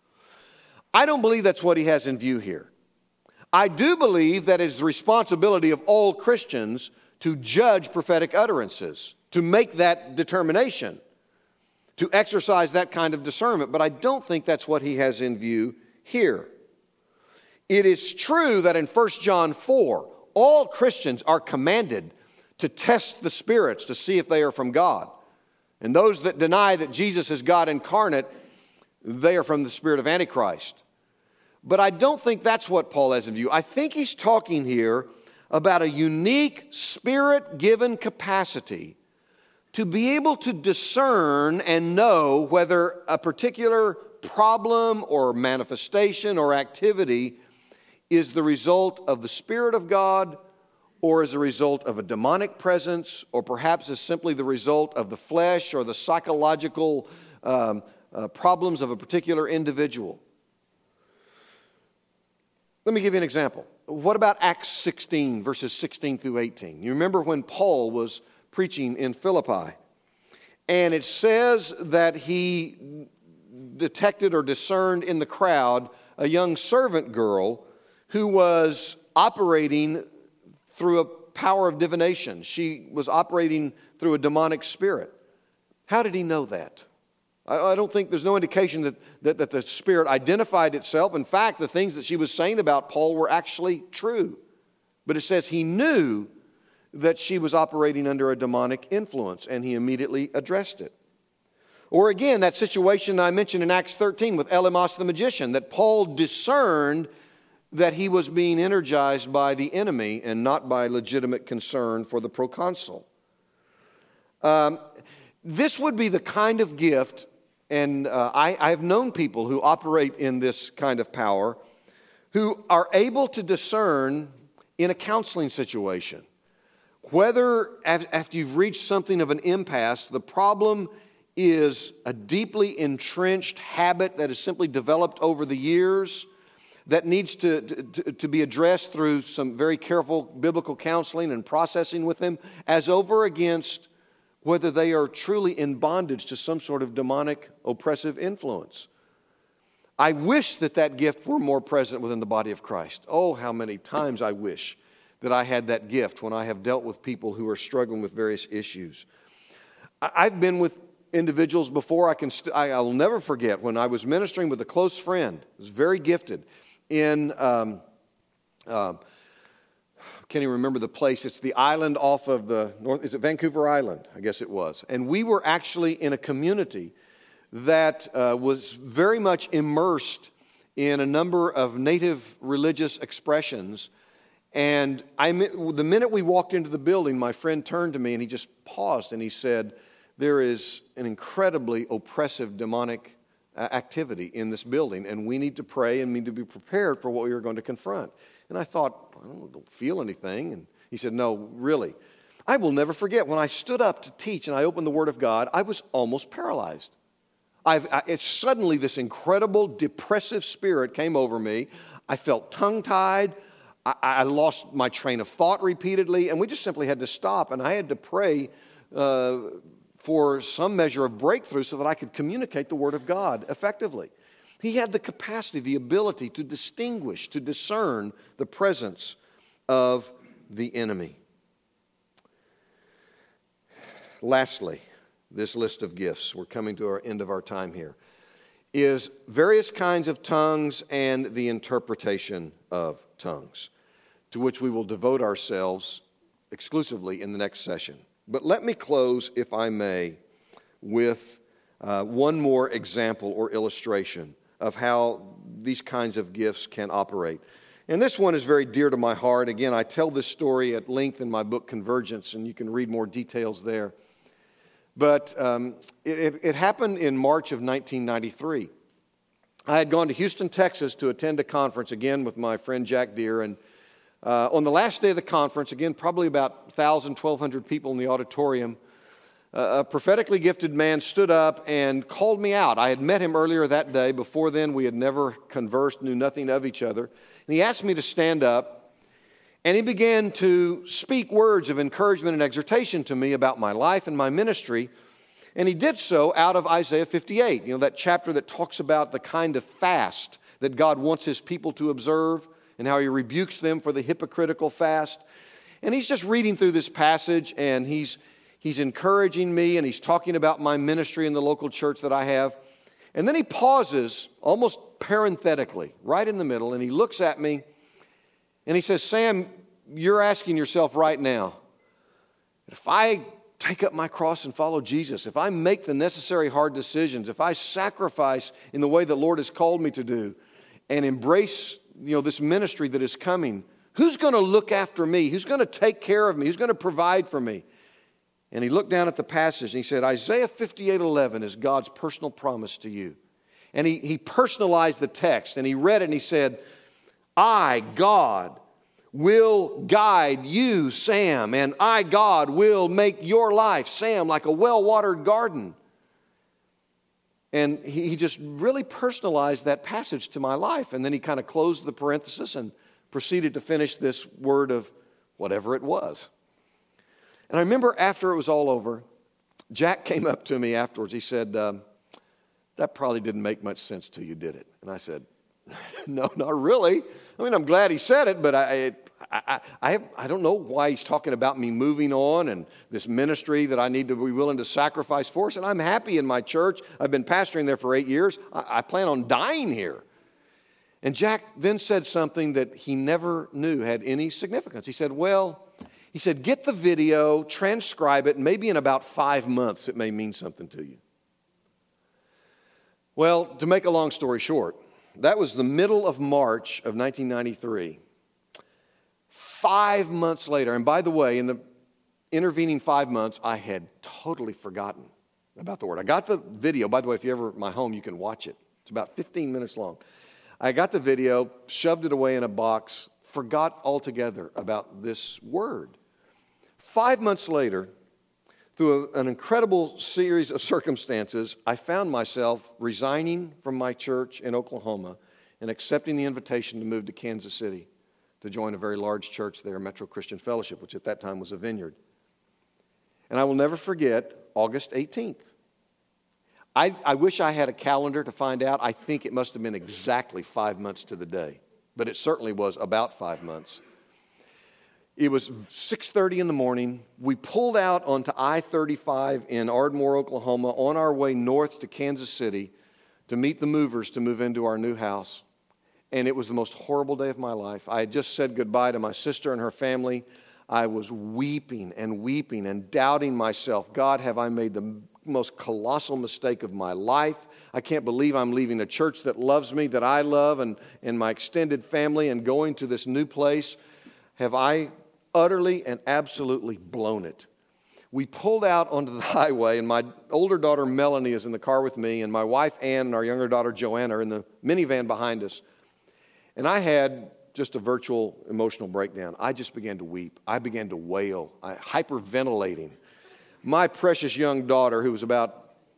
I don't believe that's what he has in view here. I do believe that it's the responsibility of all Christians to judge prophetic utterances, to make that determination, to exercise that kind of discernment, but I don't think that's what he has in view here. It is true that in 1 John 4, all Christians are commanded to test the spirits to see if they are from God. And those that deny that Jesus is God incarnate, they are from the spirit of Antichrist. But I don't think that's what Paul has in view. I think he's talking here about a unique spirit-given capacity to be able to discern and know whether a particular problem or manifestation or activity is the result of the Spirit of God or is a result of a demonic presence or perhaps is simply the result of the flesh or the psychological problems of a particular individual. Let me give you an example. What about Acts 16, verses 16 through 18? You remember when Paul was preaching in Philippi, and it says that he detected or discerned in the crowd a young servant girl who was operating through a power of divination. She was operating through a demonic spirit. How did he know that? I don't think there's no indication that the Spirit identified itself. In fact, the things that she was saying about Paul were actually true. But it says he knew that she was operating under a demonic influence, and he immediately addressed it. Or again, that situation I mentioned in Acts 13 with Elymas the magician, that Paul discerned that he was being energized by the enemy and not by legitimate concern for the proconsul. This would be the kind of gift, and I've known people who operate in this kind of power who are able to discern in a counseling situation whether after you've reached something of an impasse, the problem is a deeply entrenched habit that has simply developed over the years that needs to be addressed through some very careful biblical counseling and processing with them, as over against whether they are truly in bondage to some sort of demonic oppressive influence. I wish that gift were more present within the body of Christ. Oh, how many times I wish that I had that gift when I have dealt with people who are struggling with various issues. I've been with individuals before. I'll never forget when I was ministering with a close friend who was very gifted in, can't even remember the place. It's the island off of the north. Is it Vancouver Island? I guess it was. And we were actually in a community that was very much immersed in a number of native religious expressions. And the minute we walked into the building, my friend turned to me and he just paused and he said, "There is an incredibly oppressive demonic activity in this building, and we need to pray and need to be prepared for what we are going to confront." And I thought, I don't feel anything. And he said, "No, really." I will never forget when I stood up to teach and I opened the Word of God, I was almost paralyzed. Suddenly this incredible depressive spirit came over me. I felt tongue-tied. I lost my train of thought repeatedly, and we just simply had to stop, and I had to pray for some measure of breakthrough so that I could communicate the Word of God effectively. He had the capacity, the ability to distinguish, to discern the presence of the enemy. Lastly, this list of gifts, we're coming to our end of our time here, is various kinds of tongues and the interpretation of tongues, to which we will devote ourselves exclusively in the next session. But let me close, if I may, with one more example or illustration of how these kinds of gifts can operate. And this one is very dear to my heart. Again, I tell this story at length in my book, Convergence, and you can read more details there. But it happened in March of 1993. I had gone to Houston, Texas to attend a conference, again with my friend Jack Deere. And on the last day of the conference, again, probably about 1,000, 1,200 people in the auditorium, a prophetically gifted man stood up and called me out. I had met him earlier that day. Before then, we had never conversed, knew nothing of each other. And he asked me to stand up, and he began to speak words of encouragement and exhortation to me about my life and my ministry. And he did so out of Isaiah 58, that chapter that talks about the kind of fast that God wants His people to observe and how He rebukes them for the hypocritical fast. And he's just reading through this passage, and he's encouraging me, and he's talking about my ministry in the local church that I have. And then he pauses, almost parenthetically, right in the middle, and he looks at me, and he says, Sam, you're asking yourself right now, if I take up my cross and follow Jesus, if I make the necessary hard decisions, if I sacrifice in the way the Lord has called me to do, and embrace this ministry that is coming, who's going to look after me? Who's going to take care of me? Who's going to provide for me? And he looked down at the passage and he said, Isaiah 58:11 is God's personal promise to you. And he personalized the text, and he read it, and he said, I, God, will guide you, Sam, and I, God, will make your life, Sam, like a well-watered garden. And he just really personalized that passage to my life. And then he kind of closed the parenthesis and proceeded to finish this word of whatever it was. And I remember after it was all over, Jack came up to me afterwards. He said, that probably didn't make much sense to you, did it? And I said, no, not really. I mean, I'm glad he said it, but I don't know why he's talking about me moving on and this ministry that I need to be willing to sacrifice for us. And I'm happy in my church. I've been pastoring there for 8 years. I plan on dying here. And Jack then said something that he never knew had any significance. He said, get the video, transcribe it, and maybe in about 5 months it may mean something to you. Well, to make a long story short, that was the middle of March of 1993. 5 months later, and by the way, in the intervening 5 months, I had totally forgotten about the word. I got the video. By the way, if you're ever at my home, you can watch it. It's about 15 minutes long. I got the video, shoved it away in a box, forgot altogether about this word. 5 months later, through an incredible series of circumstances, I found myself resigning from my church in Oklahoma and accepting the invitation to move to Kansas City to join a very large church there, Metro Christian Fellowship, which at that time was a vineyard. And I will never forget August 18th. I wish I had a calendar to find out. I think it must have been exactly 5 months to the day, but it certainly was about 5 months. It was 6:30 in the morning. We pulled out onto I-35 in Ardmore, Oklahoma, on our way north to Kansas City to meet the movers to move into our new house. And it was the most horrible day of my life. I had just said goodbye to my sister and her family. I was weeping and doubting myself. God, have I made the most colossal mistake of my life? I can't believe I'm leaving a church that loves me, that I love, and my extended family, and going to this new place. Have I utterly and absolutely blown it? We pulled out onto the highway, and my older daughter Melanie is in the car with me, and my wife Ann and our younger daughter Joanna are in the minivan behind us. And I had just a virtual emotional breakdown. I just began to weep. I began to wail, hyperventilating. My precious young daughter, who was about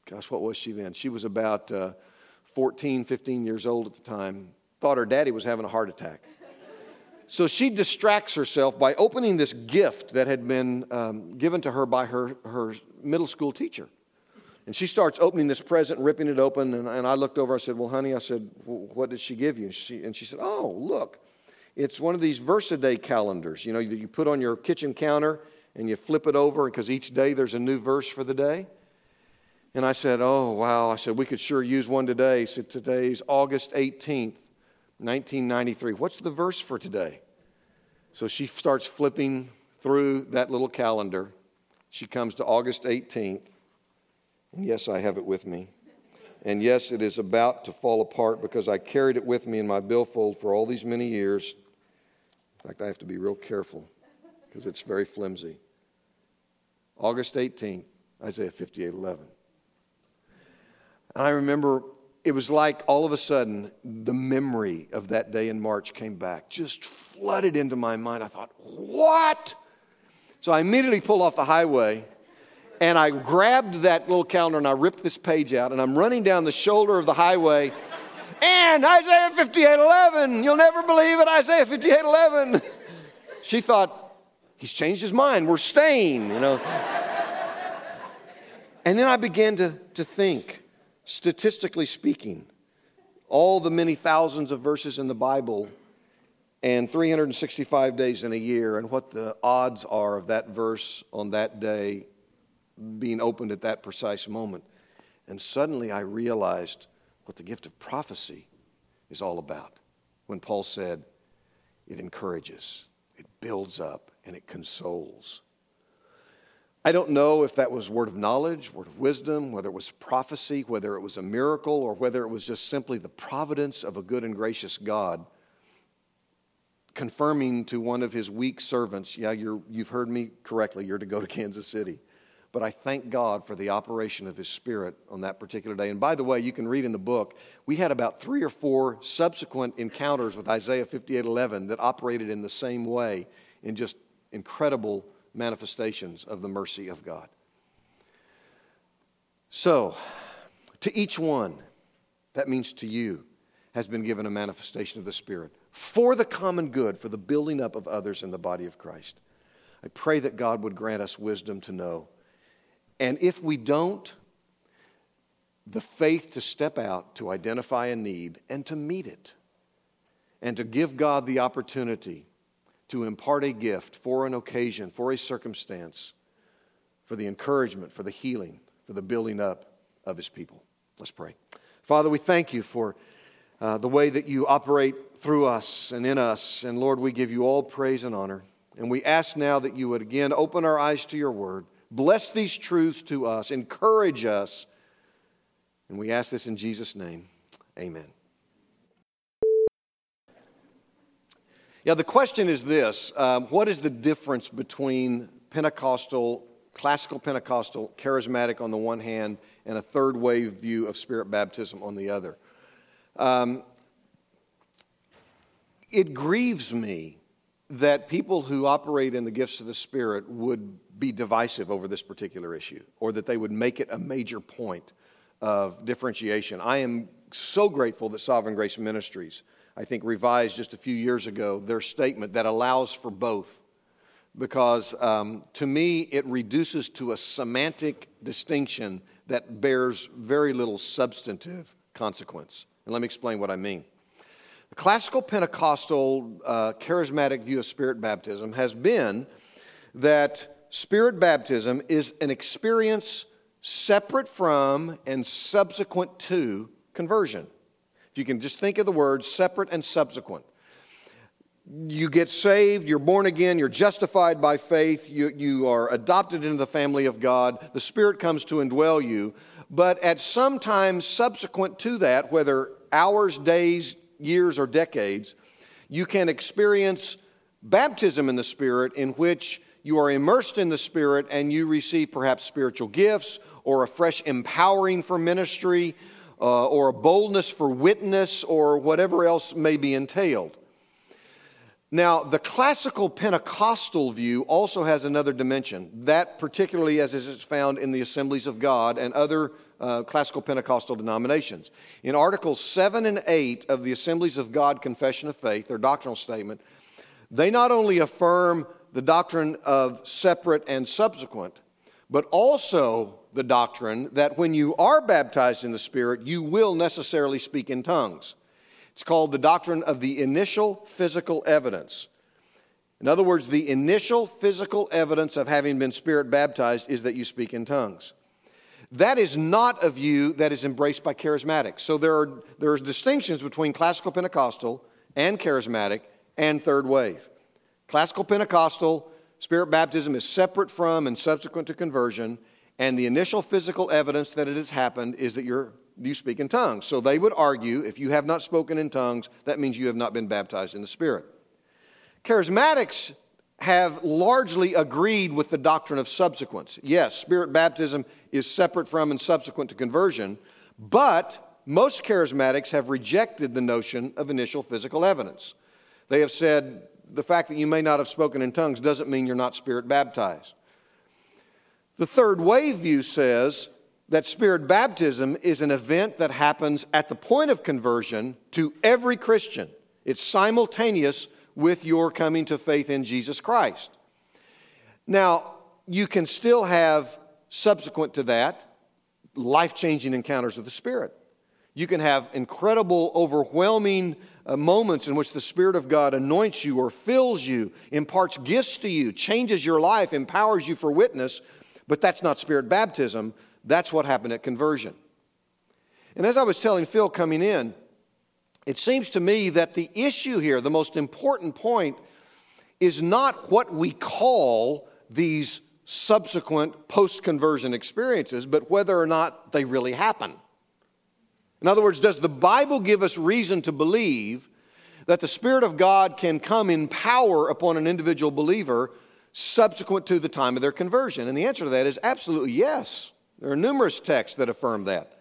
gosh, what was she then? She was about 14, 15 years old at the time. Thought her daddy was having a heart attack. So she distracts herself by opening this gift that had been given to her by her middle school teacher. And she starts opening this present, ripping it open, and I looked over, I said, well, honey, I said, what did she give you? And she said, oh, look, it's one of these Versaday calendars, you know, that you put on your kitchen counter, and you flip it over, because each day there's a new verse for the day. And I said, oh, wow. I said, we could sure use one today. So today's August 18th, 1993. What's the verse for today? So she starts flipping through that little calendar. She comes to August 18th. And yes, I have it with me. And yes, it is about to fall apart because I carried it with me in my billfold for all these many years. In fact, I have to be real careful because it's very flimsy. August 18th, Isaiah 58:11. And I remember it was like all of a sudden the memory of that day in March came back, just flooded into my mind. I thought, what? So I immediately pulled off the highway and I grabbed that little calendar and I ripped this page out and I'm running down the shoulder of the highway and Isaiah 58:11, you'll never believe it, Isaiah 58:11. She thought, he's changed his mind, we're staying, you know. And then I began to think, statistically speaking, all the many thousands of verses in the Bible and 365 days in a year and what the odds are of that verse on that day being opened at that precise moment. And suddenly I realized what the gift of prophecy is all about. When Paul said, it encourages, it builds up, and it consoles. I don't know if that was word of knowledge, word of wisdom, whether it was prophecy, whether it was a miracle, or whether it was just simply the providence of a good and gracious God confirming to one of his weak servants, yeah, you've heard me correctly, you're to go to Kansas City. But I thank God for the operation of his Spirit on that particular day. And by the way, you can read in the book, we had about 3 or 4 subsequent encounters with Isaiah 58:11 that operated in the same way in just incredible manifestations of the mercy of God. So, to each one, that means to you, has been given a manifestation of the Spirit for the common good, for the building up of others in the body of Christ. I pray that God would grant us wisdom to know. And if we don't, the faith to step out, to identify a need, and to meet it. And to give God the opportunity to impart a gift for an occasion, for a circumstance, for the encouragement, for the healing, for the building up of his people. Let's pray. Father, we thank you for the way that you operate through us and in us. And Lord, we give you all praise and honor. And we ask now that you would again open our eyes to your word. Bless these truths to us. Encourage us. And we ask this in Jesus' name. Amen. Yeah, the question is this. What is the difference between Pentecostal, classical Pentecostal, charismatic on the one hand, and a third wave view of Spirit baptism on the other? It grieves me that people who operate in the gifts of the Spirit would be divisive over this particular issue, or that they would make it a major point of differentiation. I am so grateful that Sovereign Grace Ministries, I think, revised just a few years ago their statement that allows for both. Because to me, it reduces to a semantic distinction that bears very little substantive consequence. And let me explain what I mean. The classical Pentecostal charismatic view of Spirit baptism has been that Spirit baptism is an experience separate from and subsequent to conversion. If you can just think of the words separate and subsequent. You get saved, you're born again, you're justified by faith, you are adopted into the family of God, the Spirit comes to indwell you, but at some time subsequent to that, whether hours, days, years, or decades, you can experience baptism in the Spirit in which you are immersed in the Spirit and you receive perhaps spiritual gifts or a fresh empowering for ministry or a boldness for witness or whatever else may be entailed. Now, the classical Pentecostal view also has another dimension, that particularly as is found in the Assemblies of God and other classical Pentecostal denominations. In Articles 7 and 8 of the Assemblies of God Confession of Faith, their doctrinal statement, they not only affirm the doctrine of separate and subsequent, but also the doctrine that when you are baptized in the Spirit, you will necessarily speak in tongues. It's called the doctrine of the initial physical evidence. In other words, the initial physical evidence of having been Spirit baptized is that you speak in tongues. That is not a view that is embraced by charismatics. So there are distinctions between classical Pentecostal and charismatic and third wave. Classical Pentecostal, Spirit baptism is separate from and subsequent to conversion, and the initial physical evidence that it has happened is that you speak in tongues. So they would argue, if you have not spoken in tongues, that means you have not been baptized in the Spirit. Charismatics have largely agreed with the doctrine of subsequence. Yes, Spirit baptism is separate from and subsequent to conversion, but most charismatics have rejected the notion of initial physical evidence. They have said the fact that you may not have spoken in tongues doesn't mean you're not Spirit baptized. The third wave view says that Spirit baptism is an event that happens at the point of conversion to every Christian. It's simultaneous with your coming to faith in Jesus Christ. Now, you can still have, subsequent to that, life-changing encounters with the Spirit. You can have incredible, overwhelming moments in which the Spirit of God anoints you or fills you, imparts gifts to you, changes your life, empowers you for witness, but that's not Spirit baptism. That's what happened at conversion. And as I was telling Phil coming in, it seems to me that the issue here, the most important point, is not what we call these subsequent post-conversion experiences, but whether or not they really happen. In other words, does the Bible give us reason to believe that the Spirit of God can come in power upon an individual believer subsequent to the time of their conversion? And the answer to that is absolutely yes. There are numerous texts that affirm that.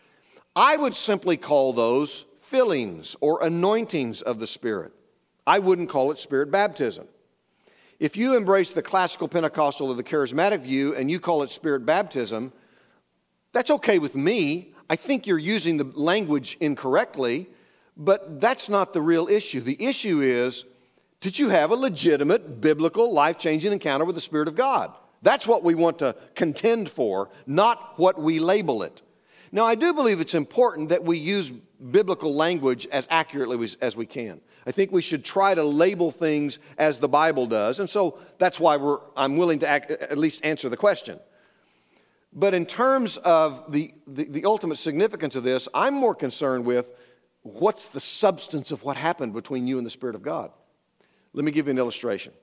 I would simply call those fillings or anointings of the Spirit. I wouldn't call it Spirit baptism. If you embrace the classical Pentecostal or the charismatic view and you call it Spirit baptism, that's okay with me. I think you're using the language incorrectly, but that's not the real issue. The issue is, did you have a legitimate, biblical, life-changing encounter with the Spirit of God? That's what we want to contend for, not what we label it. Now, I do believe it's important that we use biblical language as accurately as we can. I think we should try to label things as the Bible does, and so that's why I'm willing to at least answer the question. But in terms of the ultimate significance of this, I'm more concerned with what's the substance of what happened between you and the Spirit of God. Let me give you an illustration.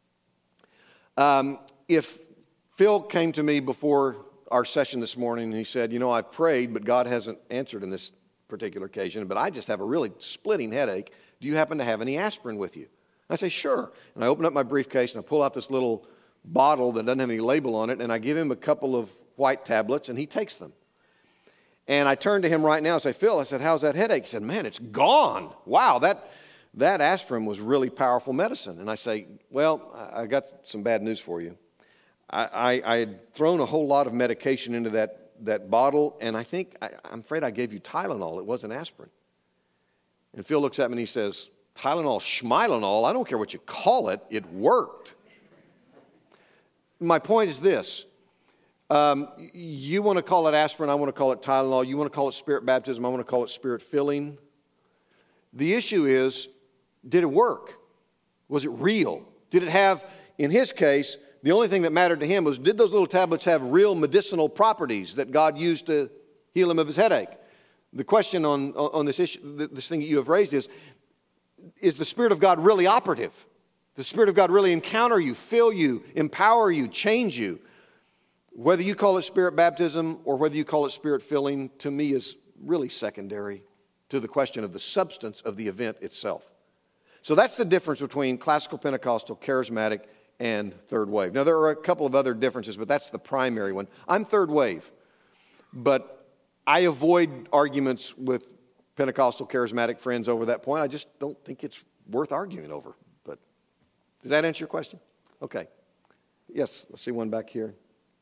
If Phil came to me before our session this morning and he said, I've prayed, but God hasn't answered in this particular occasion, but I just have a really splitting headache. Do you happen to have any aspirin with you? And I say, sure. And I open up my briefcase and I pull out this little bottle that doesn't have any label on it, and I give him a couple of white tablets, and he takes them. And I turn to him right now and say, Phil, I said, how's that headache? He said, man, it's gone. Wow, that aspirin was really powerful medicine. And I say, well, I got some bad news for you. I had thrown a whole lot of medication into that bottle, and I'm afraid I gave you Tylenol. It wasn't aspirin. And Phil looks at me and he says, Tylenol, Schmylenol, I don't care what you call it, it worked. My point is this. You want to call it aspirin, I want to call it Tylenol. You want to call it Spirit baptism, I want to call it Spirit filling. The issue is, did it work? Was it real? Did it have, in his case, the only thing that mattered to him was, did those little tablets have real medicinal properties that God used to heal him of his headache? The question on this issue, this thing that you have raised is the Spirit of God really operative? Does the Spirit of God really encounter you, fill you, empower you, change you? Whether you call it Spirit baptism or whether you call it Spirit filling, to me is really secondary to the question of the substance of the event itself. So that's the difference between classical Pentecostal, charismatic, and third wave. Now, there are a couple of other differences, but that's the primary one. I'm third wave, but I avoid arguments with Pentecostal, charismatic friends over that point. I just don't think it's worth arguing over. But Does that answer your question? Okay. Yes, let's see one back here.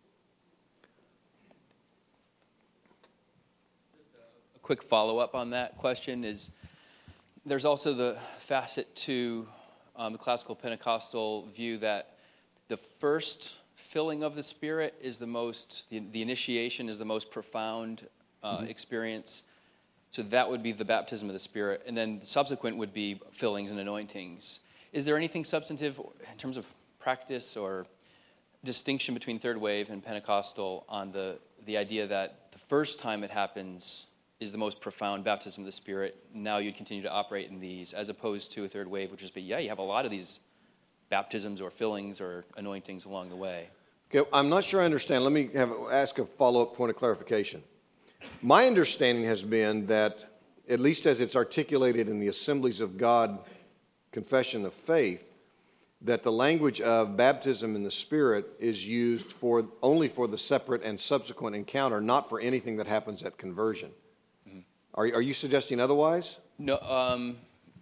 A quick follow-up on that question is, there's also the facet to the classical Pentecostal view that the first filling of the Spirit is the most, the initiation is the most profound experience. So that would be the baptism of the Spirit. And then the subsequent would be fillings and anointings. Is there anything substantive in terms of practice or distinction between third wave and Pentecostal on the idea that the first time it happens is the most profound baptism of the Spirit? Now you continue to operate in these, as opposed to a third wave, which is, you have a lot of these baptisms or fillings or anointings along the way. Okay, I'm not sure I understand. Let me ask a follow-up point of clarification. My understanding has been that, at least as it's articulated in the Assemblies of God Confession of Faith, that the language of baptism in the Spirit is used only for the separate and subsequent encounter, not for anything that happens at conversion. Mm-hmm. Are you suggesting otherwise? No,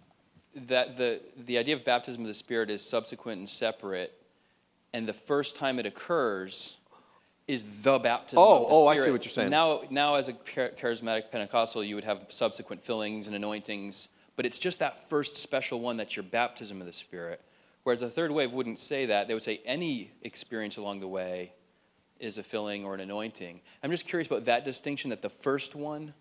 that the idea of baptism of the Spirit is subsequent and separate, and the first time it occurs is the baptism of the Spirit. Oh, I see what you're saying. Now as a charismatic Pentecostal, you would have subsequent fillings and anointings, but it's just that first special one that's your baptism of the Spirit. Whereas a third wave wouldn't say that. They would say any experience along the way is a filling or an anointing. I'm just curious about that distinction, that the first one,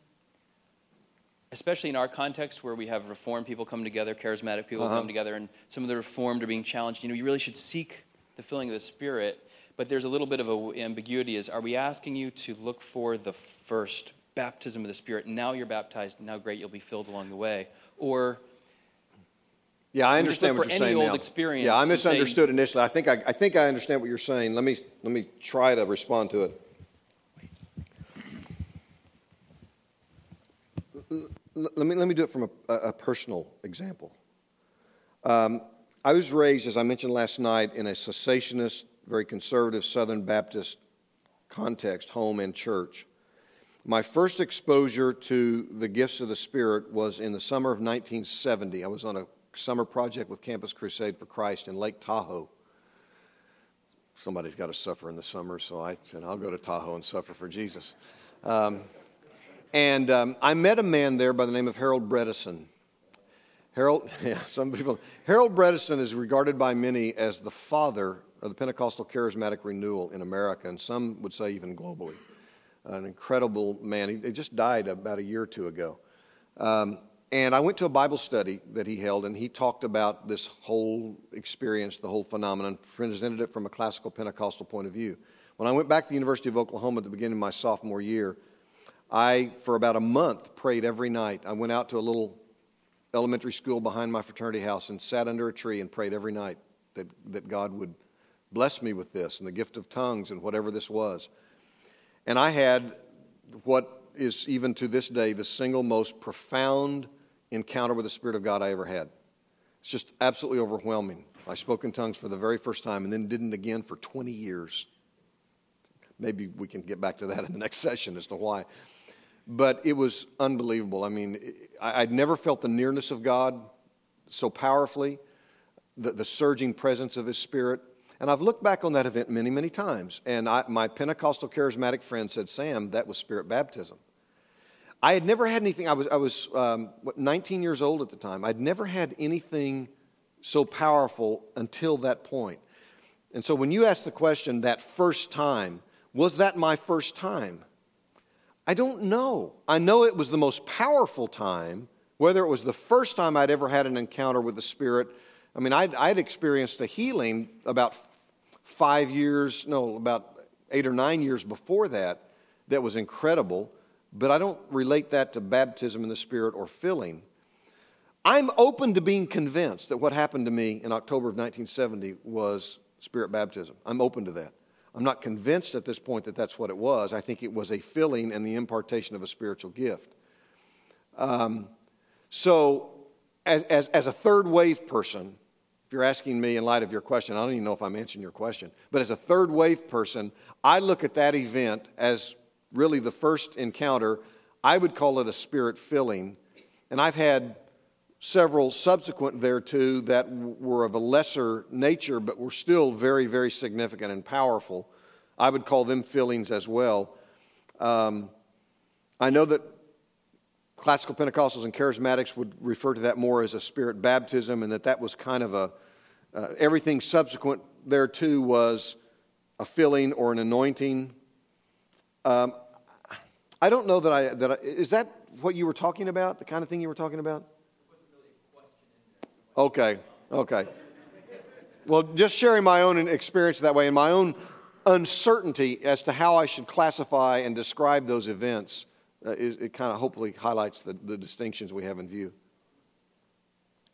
especially in our context where we have Reformed people come together, charismatic people come together, and some of the Reformed are being challenged. You really should seek the filling of the Spirit, but there's a little bit of an ambiguity. Are we asking you to look for the first baptism of the Spirit? Now you're baptized, now great, you'll be filled along the way. Or... Yeah, I understand what you're saying now. Old experience. Yeah, I misunderstood initially. I think I understand what you're saying. Let me try to respond to it. Let me do it from a personal example. I was raised, as I mentioned last night, in a cessationist, very conservative Southern Baptist context, home and church. My first exposure to the gifts of the Spirit was in the summer of 1970. I was on a summer project with Campus Crusade for Christ in Lake Tahoe. Somebody's got to suffer in the summer, so I said, I'll go to Tahoe and suffer for Jesus. I met a man there by the name of Harold Bredesen. Harold Bredesen is regarded by many as the father of the Pentecostal charismatic renewal in America, and some would say even globally. An incredible man. He just died about a year or two ago. And I went to a Bible study that he held, and he talked about this whole experience, the whole phenomenon, presented it from a classical Pentecostal point of view. When I went back to the University of Oklahoma at the beginning of my sophomore year, for about a month, prayed every night. I went out to a little elementary school behind my fraternity house and sat under a tree and prayed every night that God would bless me with this and the gift of tongues and whatever this was. And I had what is even to this day the single most profound encounter with the Spirit of God I ever had. It's just absolutely overwhelming. I spoke in tongues for the very first time and then didn't again for 20 years. Maybe we can get back to that in the next session as to why. But it was unbelievable. I mean, I'd never felt the nearness of God so powerfully, the surging presence of His Spirit. And I've looked back on that event many, many times. And my Pentecostal charismatic friend said, Sam, that was Spirit baptism. I had never had anything. I was 19 years old at the time. I'd never had anything so powerful until that point. And so when you ask the question, that first time, was that my first time? I don't know. I know it was the most powerful time. Whether it was the first time I'd ever had an encounter with the Spirit. I mean, I'd experienced a healing about 8 or 9 years before that was incredible. But I don't relate that to baptism in the Spirit or filling. I'm open to being convinced that what happened to me in October of 1970 was Spirit baptism. I'm open to that. I'm not convinced at this point that that's what it was. I think it was a filling and the impartation of a spiritual gift. So, as a third wave person, if you're asking me in light of your question, I don't even know if I'm answering your question, but as a third wave person, I look at that event as really the first encounter. I would call it a Spirit filling, and I've had several subsequent thereto that were of a lesser nature, but were still very, very significant and powerful. I would call them fillings as well. I know that classical Pentecostals and charismatics would refer to that more as a spirit baptism, and that was kind of everything subsequent thereto was a filling or an anointing. I don't know is that what you were talking about, the kind of thing you were talking about? Okay. Well, just sharing my own experience that way and my own uncertainty as to how I should classify and describe those events, it kind of hopefully highlights the distinctions we have in view.